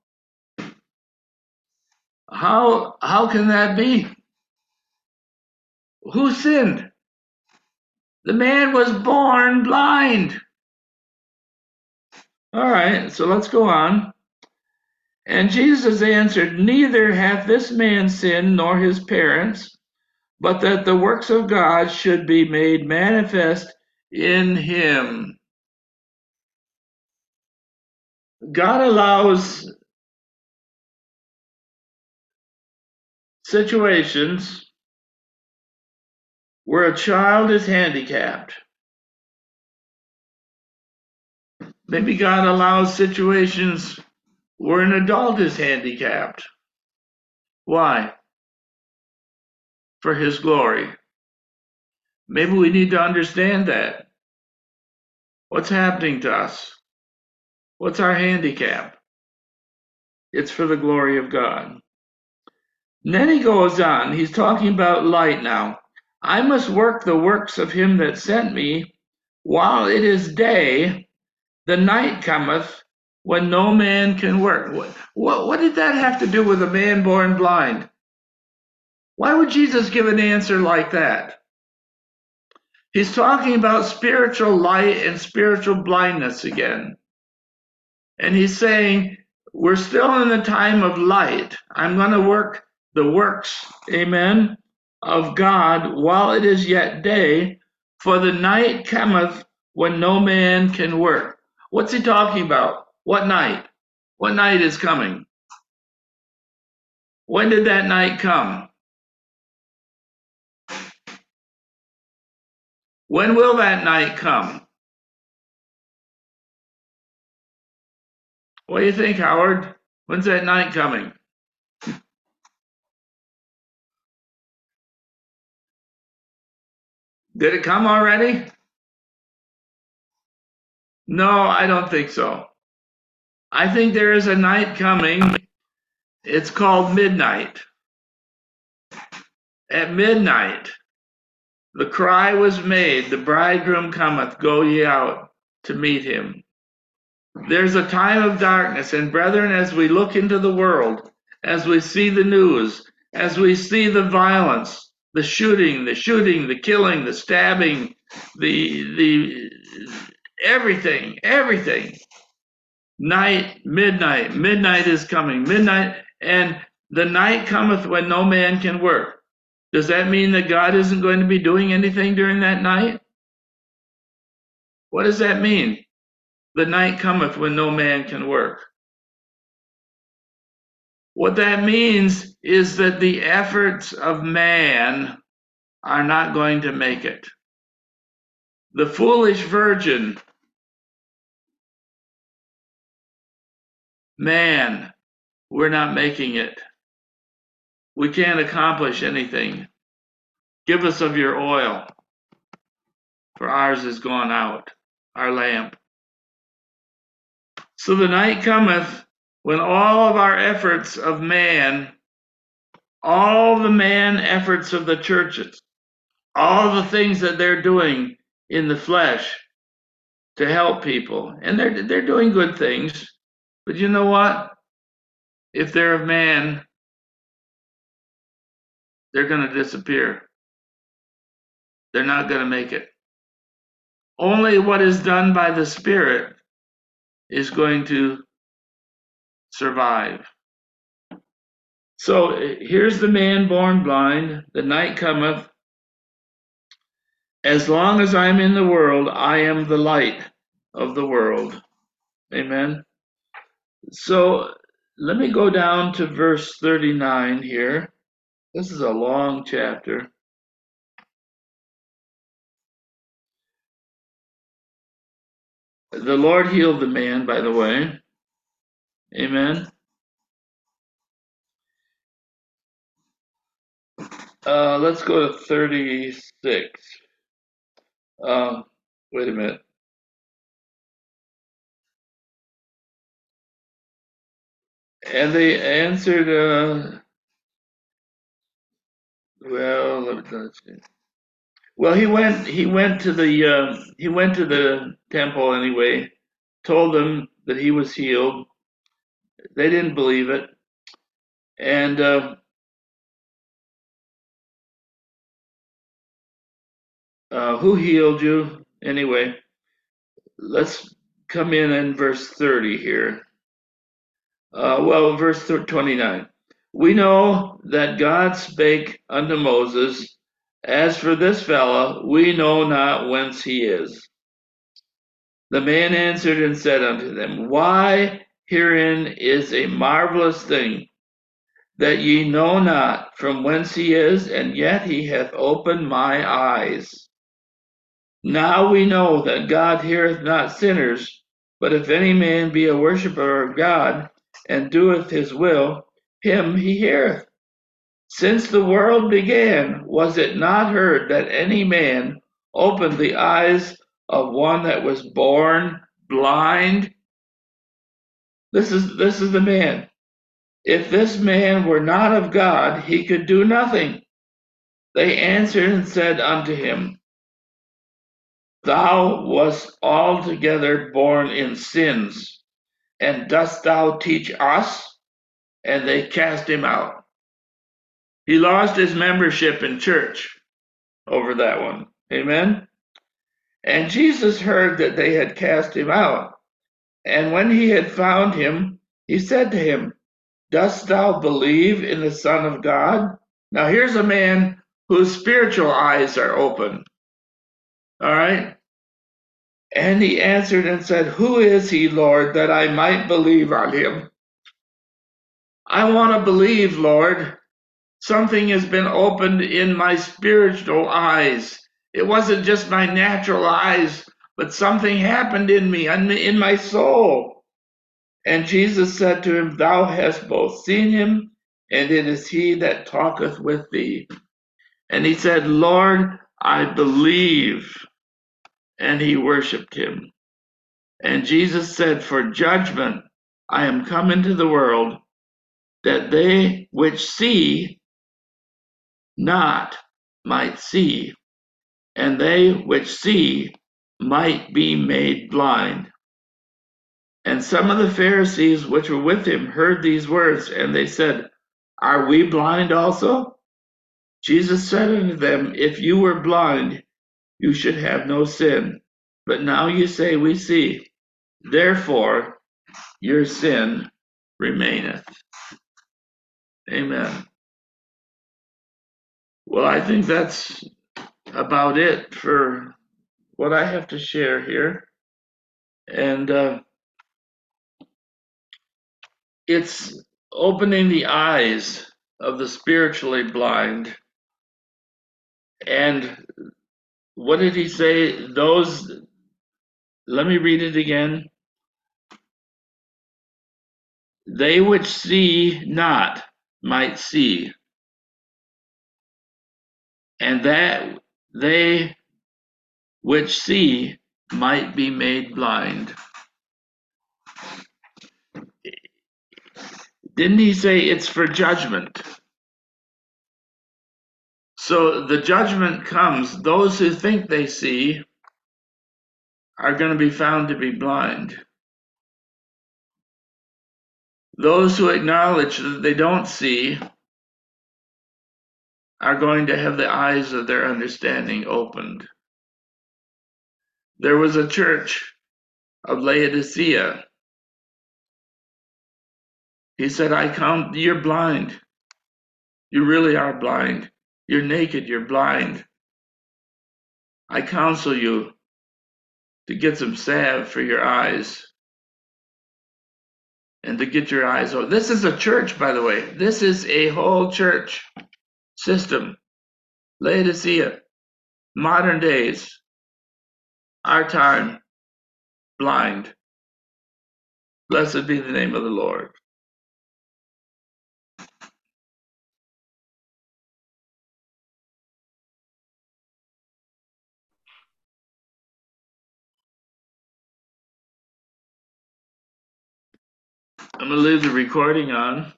How can that be? Who sinned? The man was born blind. All right, so let's go on. And Jesus answered, Neither hath this man sinned nor his parents, but that the works of God should be made manifest in him. God allows situations where a child is handicapped. Maybe God allows situations where an adult is handicapped. Why? For his glory. Maybe we need to understand that. What's happening to us? What's our handicap? It's for the glory of God. And then he goes on. He's talking about light now. I must work the works of him that sent me while it is day. The night cometh when no man can work. What did that have to do with a man born blind? Why would Jesus give an answer like that? He's talking about spiritual light and spiritual blindness again. And he's saying, we're still in the time of light. I'm going to work the works, amen, of God while it is yet day, for the night cometh when no man can work. What's he talking about? What night? What night is coming? When did that night come? When will that night come? What do you think, Howard? When's that night coming? Did it come already? No, I don't think so. I think there is a night coming. It's called midnight. At midnight, the cry was made, the bridegroom cometh, go ye out to meet him. There's a time of darkness, and brethren, as we look into the world, as we see the news, as we see the violence, the shooting, the killing, the stabbing, the everything. Midnight is coming, midnight, and the night cometh when no man can work. Does that mean that God isn't going to be doing anything during that night? What does that mean? The night cometh when no man can work. What that means is that the efforts of man are not going to make it. The foolish virgin, man, we're not making it. We can't accomplish anything. Give us of your oil, for ours is gone out, our lamp. So the night cometh when all of our efforts of man, all the man efforts of the churches, all the things that they're doing in the flesh to help people, and they're doing good things, but you know what? If they're of man, they're going to disappear. They're not going to make it. Only what is done by the Spirit is going to survive. So here's the man born blind. The night cometh. As long as I'm in the world, I am the light of the world. Amen. So let me go down to verse 39 here. This is a long chapter. The Lord healed the man, by the way. Amen. Let's go to 36. Wait a minute. And they answered, well, let's see. Well, he went to the temple anyway, told them that he was healed. They didn't believe it. And who healed you? Anyway, let's come in verse 30 here. Verse 29. We know that God spake unto Moses, as for this fellow, we know not whence he is. The man answered and said unto them, Why, herein is a marvelous thing, that ye know not from whence he is, and yet he hath opened my eyes. Now we know that God heareth not sinners, but if any man be a worshipper of God, and doeth his will, him he heareth. Since the world began, was it not heard that any man opened the eyes of one that was born blind? This is the man. If this man were not of God, he could do nothing. They answered and said unto him, Thou wast altogether born in sins, and dost thou teach us? And they cast him out. He lost his membership in church over that one. Amen. And Jesus heard that they had cast him out. And when he had found him, he said to him, Dost thou believe in the Son of God? Now here's a man whose spiritual eyes are open. All right. And he answered and said, Who is he, Lord, that I might believe on him? I want to believe, Lord. Something has been opened in my spiritual eyes. It wasn't just my natural eyes, but something happened in me, in my soul. And Jesus said to him, Thou hast both seen him, and it is he that talketh with thee. And he said, Lord, I believe. And he worshiped him. And Jesus said, For judgment I am come into the world, that they which see not might see, and they which see might be made blind. And some of the Pharisees which were with him heard these words, and they said, Are we blind also? Jesus said unto them, If you were blind, you should have no sin. But now you say, We see. Therefore, your sin remaineth. Amen. Well, I think that's about it for what I have to share here. And it's opening the eyes of the spiritually blind. And what did he say? Let me read it again. They which see not might see, and that they which see might be made blind. Didn't he say it's for judgment? So the judgment comes. Those who think they see are going to be found to be blind. Those who acknowledge that they don't see are going to have the eyes of their understanding opened. There was a church of Laodicea. He said, you're blind. You really are blind. You're naked, you're blind. I counsel you to get some salve for your eyes and to get your eyes open. This is a church, by the way. This is a whole church system. Laodicea, modern days, our time, blind. Blessed be the name of the Lord. I'm going to leave the recording on.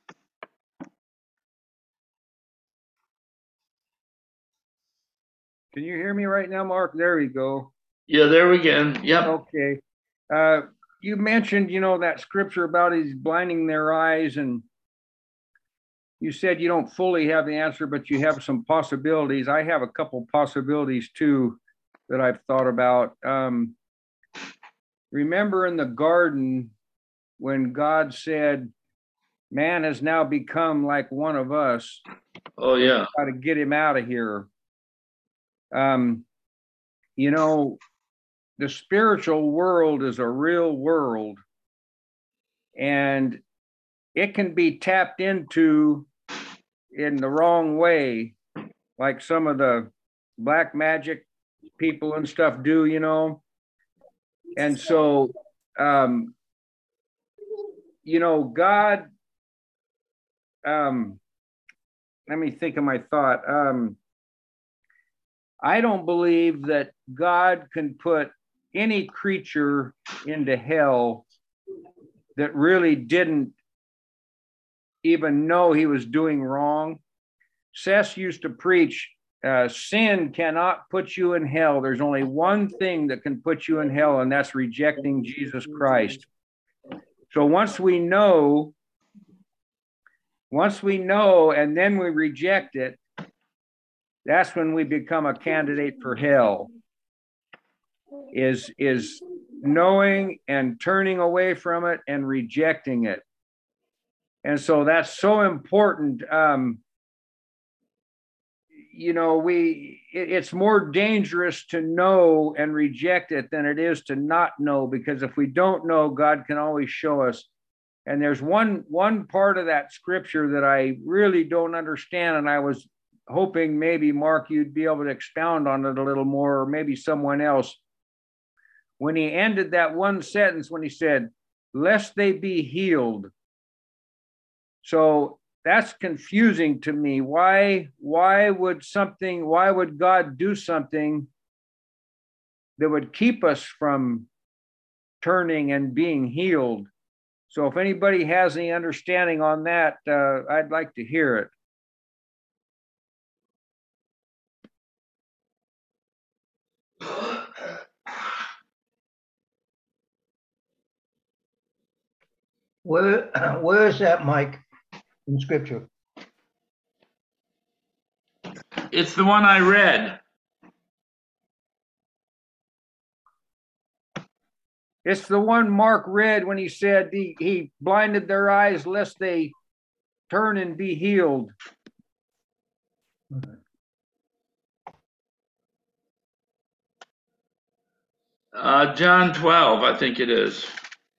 Can you hear me right now, Mark? There we go. Yeah, there we go. Yep. Okay. You mentioned, that scripture about he's blinding their eyes, and you said you don't fully have the answer, but you have some possibilities. I have a couple possibilities too that I've thought about. Remember in the garden when God said, man has now become like one of us. Oh, yeah. Got to get him out of here. The spiritual world is a real world, and it can be tapped into in the wrong way, like some of the black magic people and stuff do, And so, God, let me think of my thought. I don't believe that God can put any creature into hell that really didn't even know he was doing wrong. Seth used to preach, sin cannot put you in hell. There's only one thing that can put you in hell, and that's rejecting Jesus Christ. So once we know, and then we reject it, that's when we become a candidate for hell, is knowing and turning away from it and rejecting it. And so that's so important. It's more dangerous to know and reject it than it is to not know, because if we don't know, God can always show us. And there's one part of that scripture that I really don't understand, and I was hoping maybe, Mark, you'd be able to expound on it a little more, or maybe someone else. When he ended that one sentence, when he said, lest they be healed. So that's confusing to me. Why would God do something that would keep us from turning and being healed? So if anybody has any understanding on that, I'd like to hear it. Where is that, Mike, in scripture? It's the one I read. It's the one Mark read when he said he blinded their eyes lest they turn and be healed. John 12, I think it is.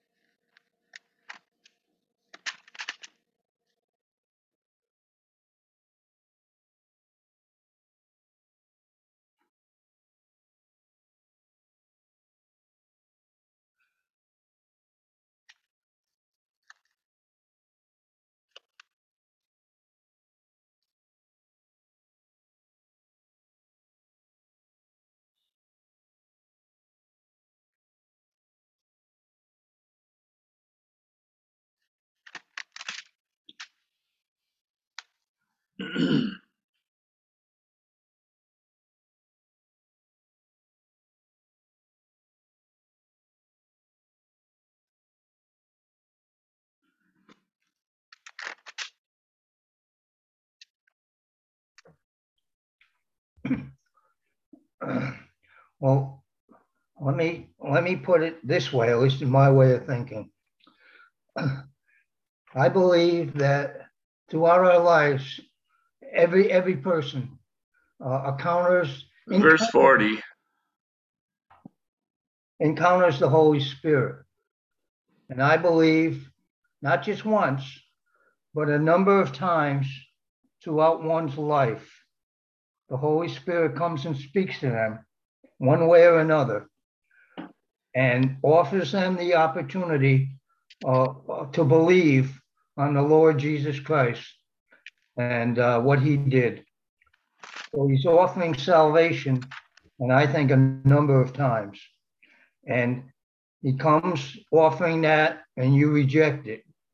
Well, let me put it this way, at least in my way of thinking. I believe that throughout our lives, every person encounters Verse 40. Encounters the Holy Spirit. And I believe not just once, but a number of times throughout one's life, the Holy Spirit comes and speaks to them one way or another and offers them the opportunity to believe on the Lord Jesus Christ and what he did. So he's offering salvation, and I think a number of times. And he comes offering that, and you reject it.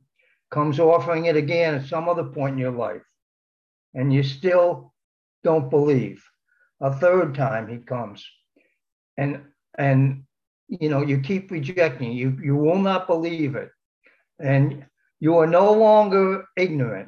comes offering it again at some other point in your life, and you still don't believe. A third time he comes, and you know, you keep rejecting. You will not believe it, and you are no longer ignorant.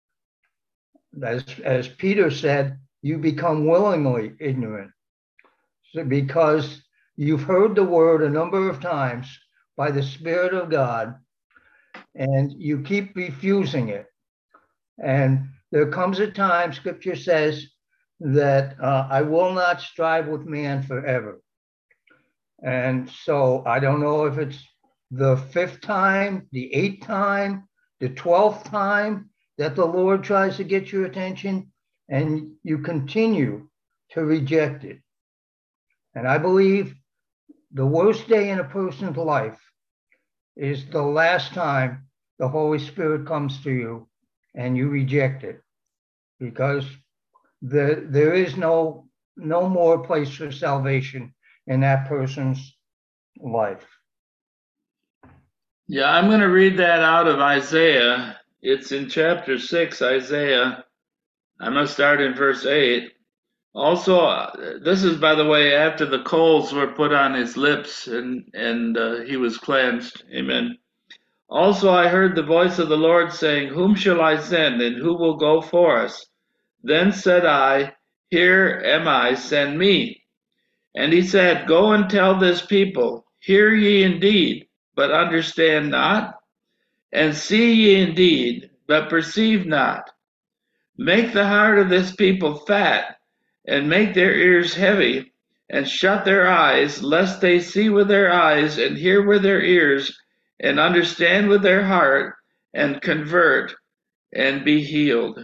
As Peter said, you become willingly ignorant, so because you've heard the word a number of times by the Spirit of God, and you keep refusing it. And there comes a time, Scripture says, that I will not strive with man forever. And so I don't know if it's the 5th time, the 8th time, the 12th time that the Lord tries to get your attention, and you continue to reject it. And I believe the worst day in a person's life is the last time the Holy Spirit comes to you and you reject it, because there is no more place for salvation in that person's life. Yeah, I'm going to read that out of Isaiah. It's in chapter 6, Isaiah. I'm going to start in verse 8. Also, this is, by the way, after the coals were put on his lips and he was cleansed. Amen. Also, I heard the voice of the Lord saying, "Whom shall I send, and who will go for us?" Then said I, "Here am I, send me." And he said, "Go and tell this people, hear ye indeed, but understand not, and see ye indeed, but perceive not. Make the heart of this people fat, and make their ears heavy, and shut their eyes, lest they see with their eyes, and hear with their ears, and understand with their heart, and convert, and be healed."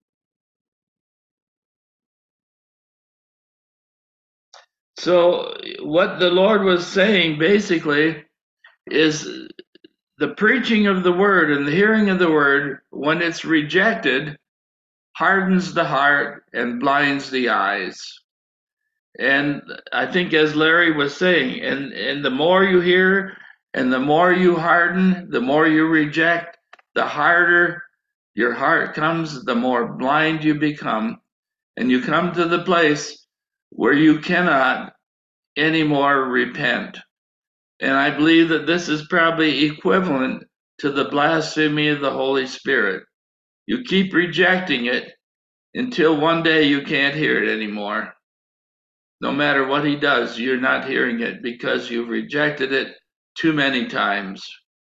So what the Lord was saying basically is the preaching of the word and the hearing of the word, when it's rejected, hardens the heart and blinds the eyes. And I think, as Larry was saying, and the more you hear and the more you harden, the more you reject, the harder your heart comes, the more blind you become, and you come to the place where you cannot anymore repent. And I believe that this is probably equivalent to the blasphemy of the Holy Spirit. You keep rejecting it until one day you can't hear it anymore. No matter what he does, you're not hearing it because you've rejected it too many times.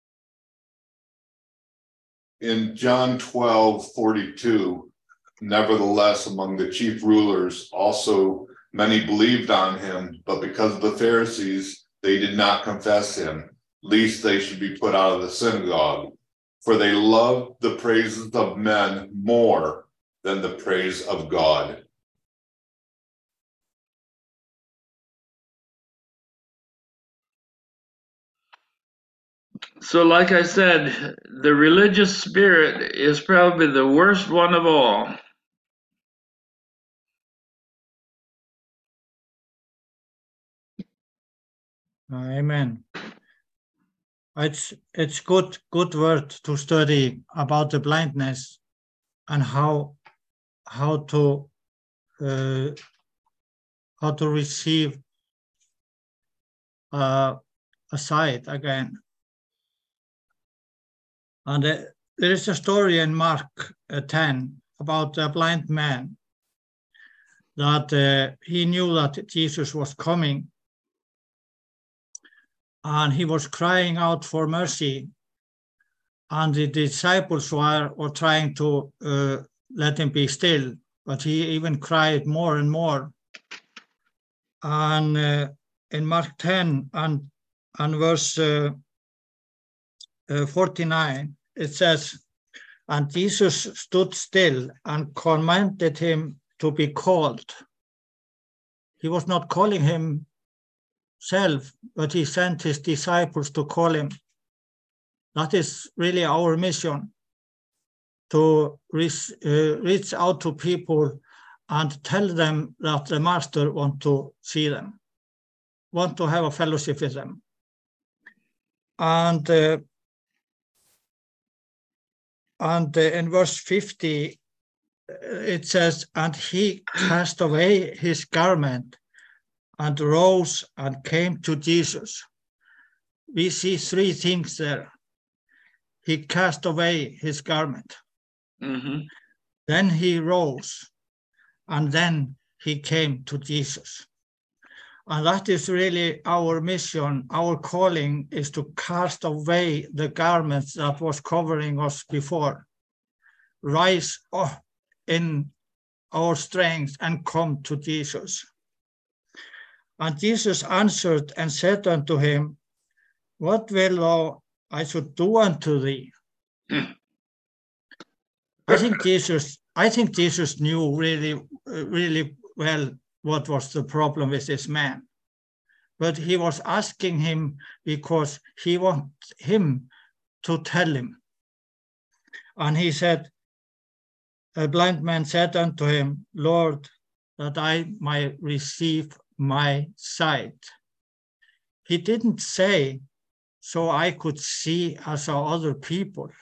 In John 12:42, nevertheless, among the chief rulers also many believed on him, but because of the Pharisees, they did not confess him, lest they should be put out of the synagogue. For they loved the praises of men more than the praise of God. So, like I said, the religious spirit is probably the worst one of all. Amen. It's good word to study about the blindness and how to receive a sight again. And there is a story in Mark 10 about a blind man that he knew that Jesus was coming, and he was crying out for mercy, and the disciples were trying to let him be still, but he even cried more and more. And in Mark 10 and verse 49, it says, "And Jesus stood still and commanded him to be called." He was not calling himself, but he sent his disciples to call him. That is really our mission, to reach out to people and tell them that the Master wants to see them, want to have a fellowship with them. And in verse 50, it says, and he cast away his garment and rose and came to Jesus. We see three things there. He cast away his garment. Mm-hmm. Then he rose, and then he came to Jesus. And that is really our mission. Our calling is to cast away the garments that was covering us before, rise up in our strength and come to Jesus. And Jesus answered and said unto him, what will I should do unto thee? I think Jesus knew really well what was the problem with this man. But he was asking him because he wanted him to tell him. And he said, a blind man said unto him, Lord, that I might receive my sight. He didn't say, so I could see as other people.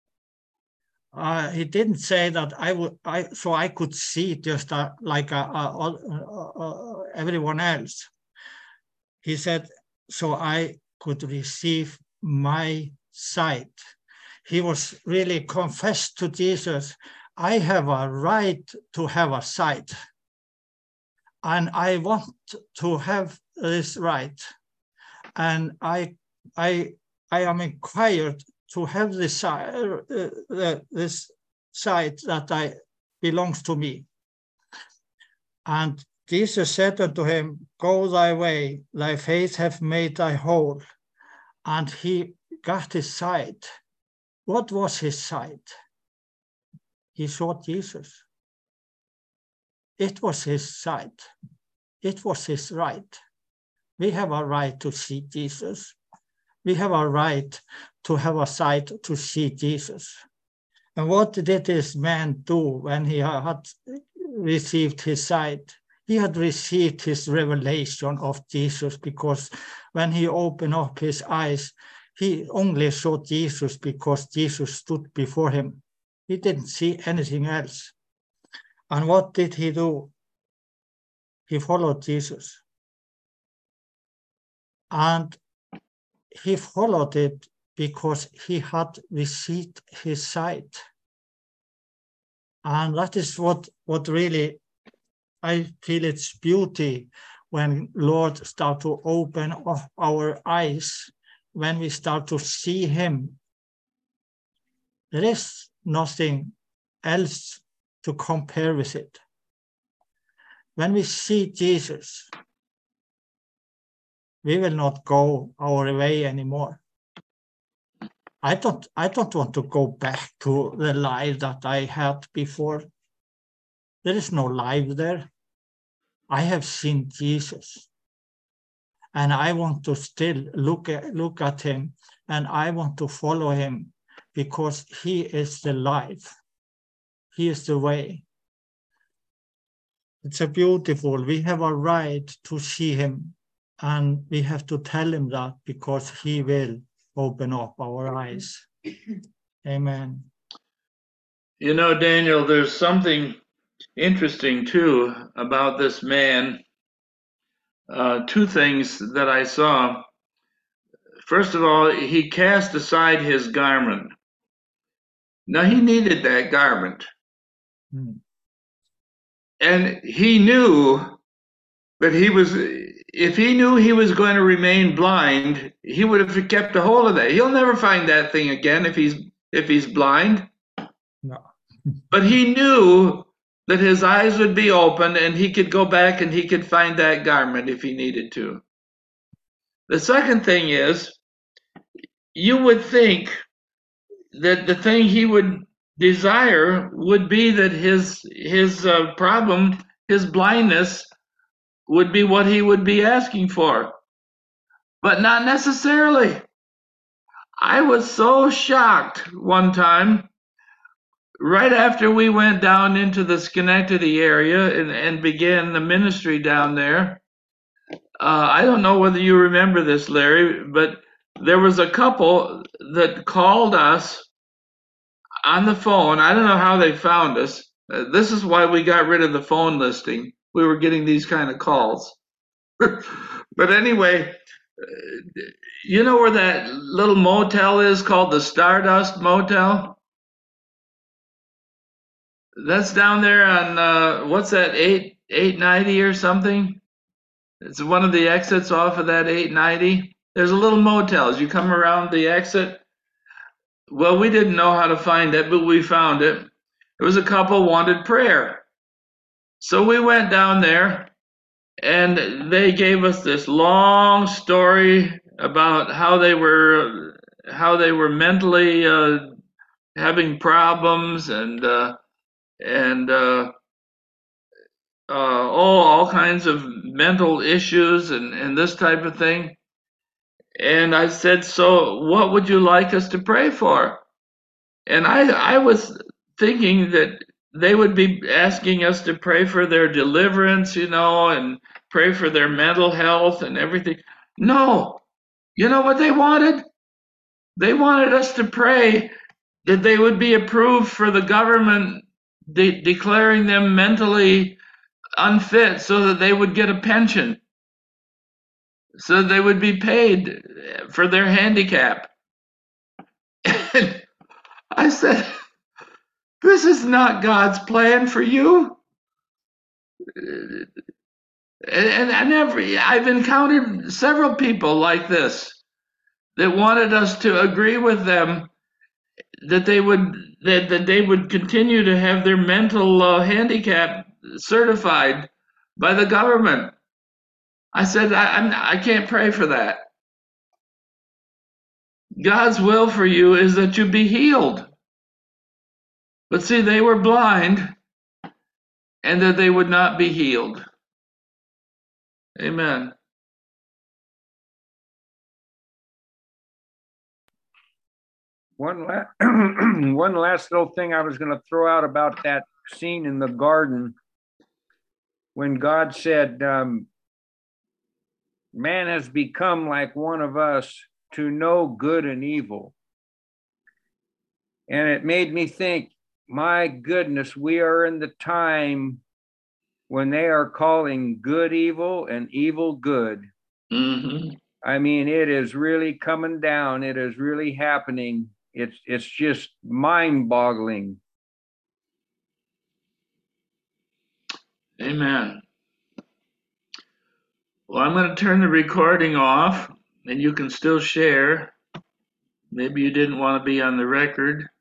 He didn't say that so I could see just like everyone else. He said, so I could receive my sight. He was really confessed to Jesus, I have a right to have a sight. And I want to have this right. And I am required to have this sight that belongs to me. And Jesus said unto him, go thy way, thy faith hath made thy whole. And he got his sight. What was his sight? He saw Jesus. It was his sight. It was his right. We have a right to see Jesus. We have a right to have a sight to see Jesus. And what did this man do when he had received his sight? He had received his revelation of Jesus, because when he opened up his eyes, he only saw Jesus because Jesus stood before him. He didn't see anything else. And what did he do? He followed Jesus. And he followed it because he had received his sight. And that is what really, I feel its beauty when Lord start to open up our eyes, when we start to see him. There is nothing else to compare with it. When we see Jesus, we will not go our way anymore. I don't want to go back to the life that I had before. There is no life there. I have seen Jesus. And I want to still look at him, and I want to follow him because he is the life. He is the way. It's a beautiful. We have a right to see him, and we have to tell him that because he will open up our eyes. Amen. You know, Daniel, there's something interesting too about this man. Two things that I saw. First of all, he cast aside his garment. Now, he needed that garment. And he knew that if he knew he was going to remain blind, he would have kept a hold of that. He'll never find that thing again if he's blind. No. But he knew that his eyes would be open and he could go back and he could find that garment if he needed to. The second thing is, you would think that the thing he would desire would be that his problem, his blindness, would be what he would be asking for. But not necessarily. I was so shocked one time, right after we went down into the Schenectady area and began the ministry down there. I don't know whether you remember this, Larry, but there was a couple that called us on the phone. I don't know how they found us. This is why we got rid of the phone listing. We were getting these kind of calls. But anyway, you know where that little motel is called the Stardust Motel? That's down there on what's that, 890 or something? It's one of the exits off of that 890. There's a little motel as you come around the exit. Well, we didn't know how to find it, but we found it. It was a couple wanted prayer. So we went down there and they gave us this long story about how they were mentally having problems and all kinds of mental issues and this type of thing. And I said, so what would you like us to pray for? And I was thinking that they would be asking us to pray for their deliverance, and pray for their mental health and everything. No, you know what they wanted? They wanted us to pray that they would be approved for the government declaring them mentally unfit so that they would get a pension, so they would be paid for their handicap. And I said, this is not God's plan for you. And I've encountered several people like this that wanted us to agree with them that they would continue to have their mental handicap certified by the government. I said, I can't pray for that. God's will for you is that you be healed. But see, they were blind and that they would not be healed. Amen. One last little thing I was going to throw out about that scene in the garden when God said, man has become like one of us to know good and evil. And it made me think, my goodness, we are in the time when they are calling good evil and evil good. Mm-hmm. I mean, it is really coming down. It is really happening. It's just mind-boggling. Amen. Well, I'm going to turn the recording off and you can still share. Maybe you didn't want to be on the record.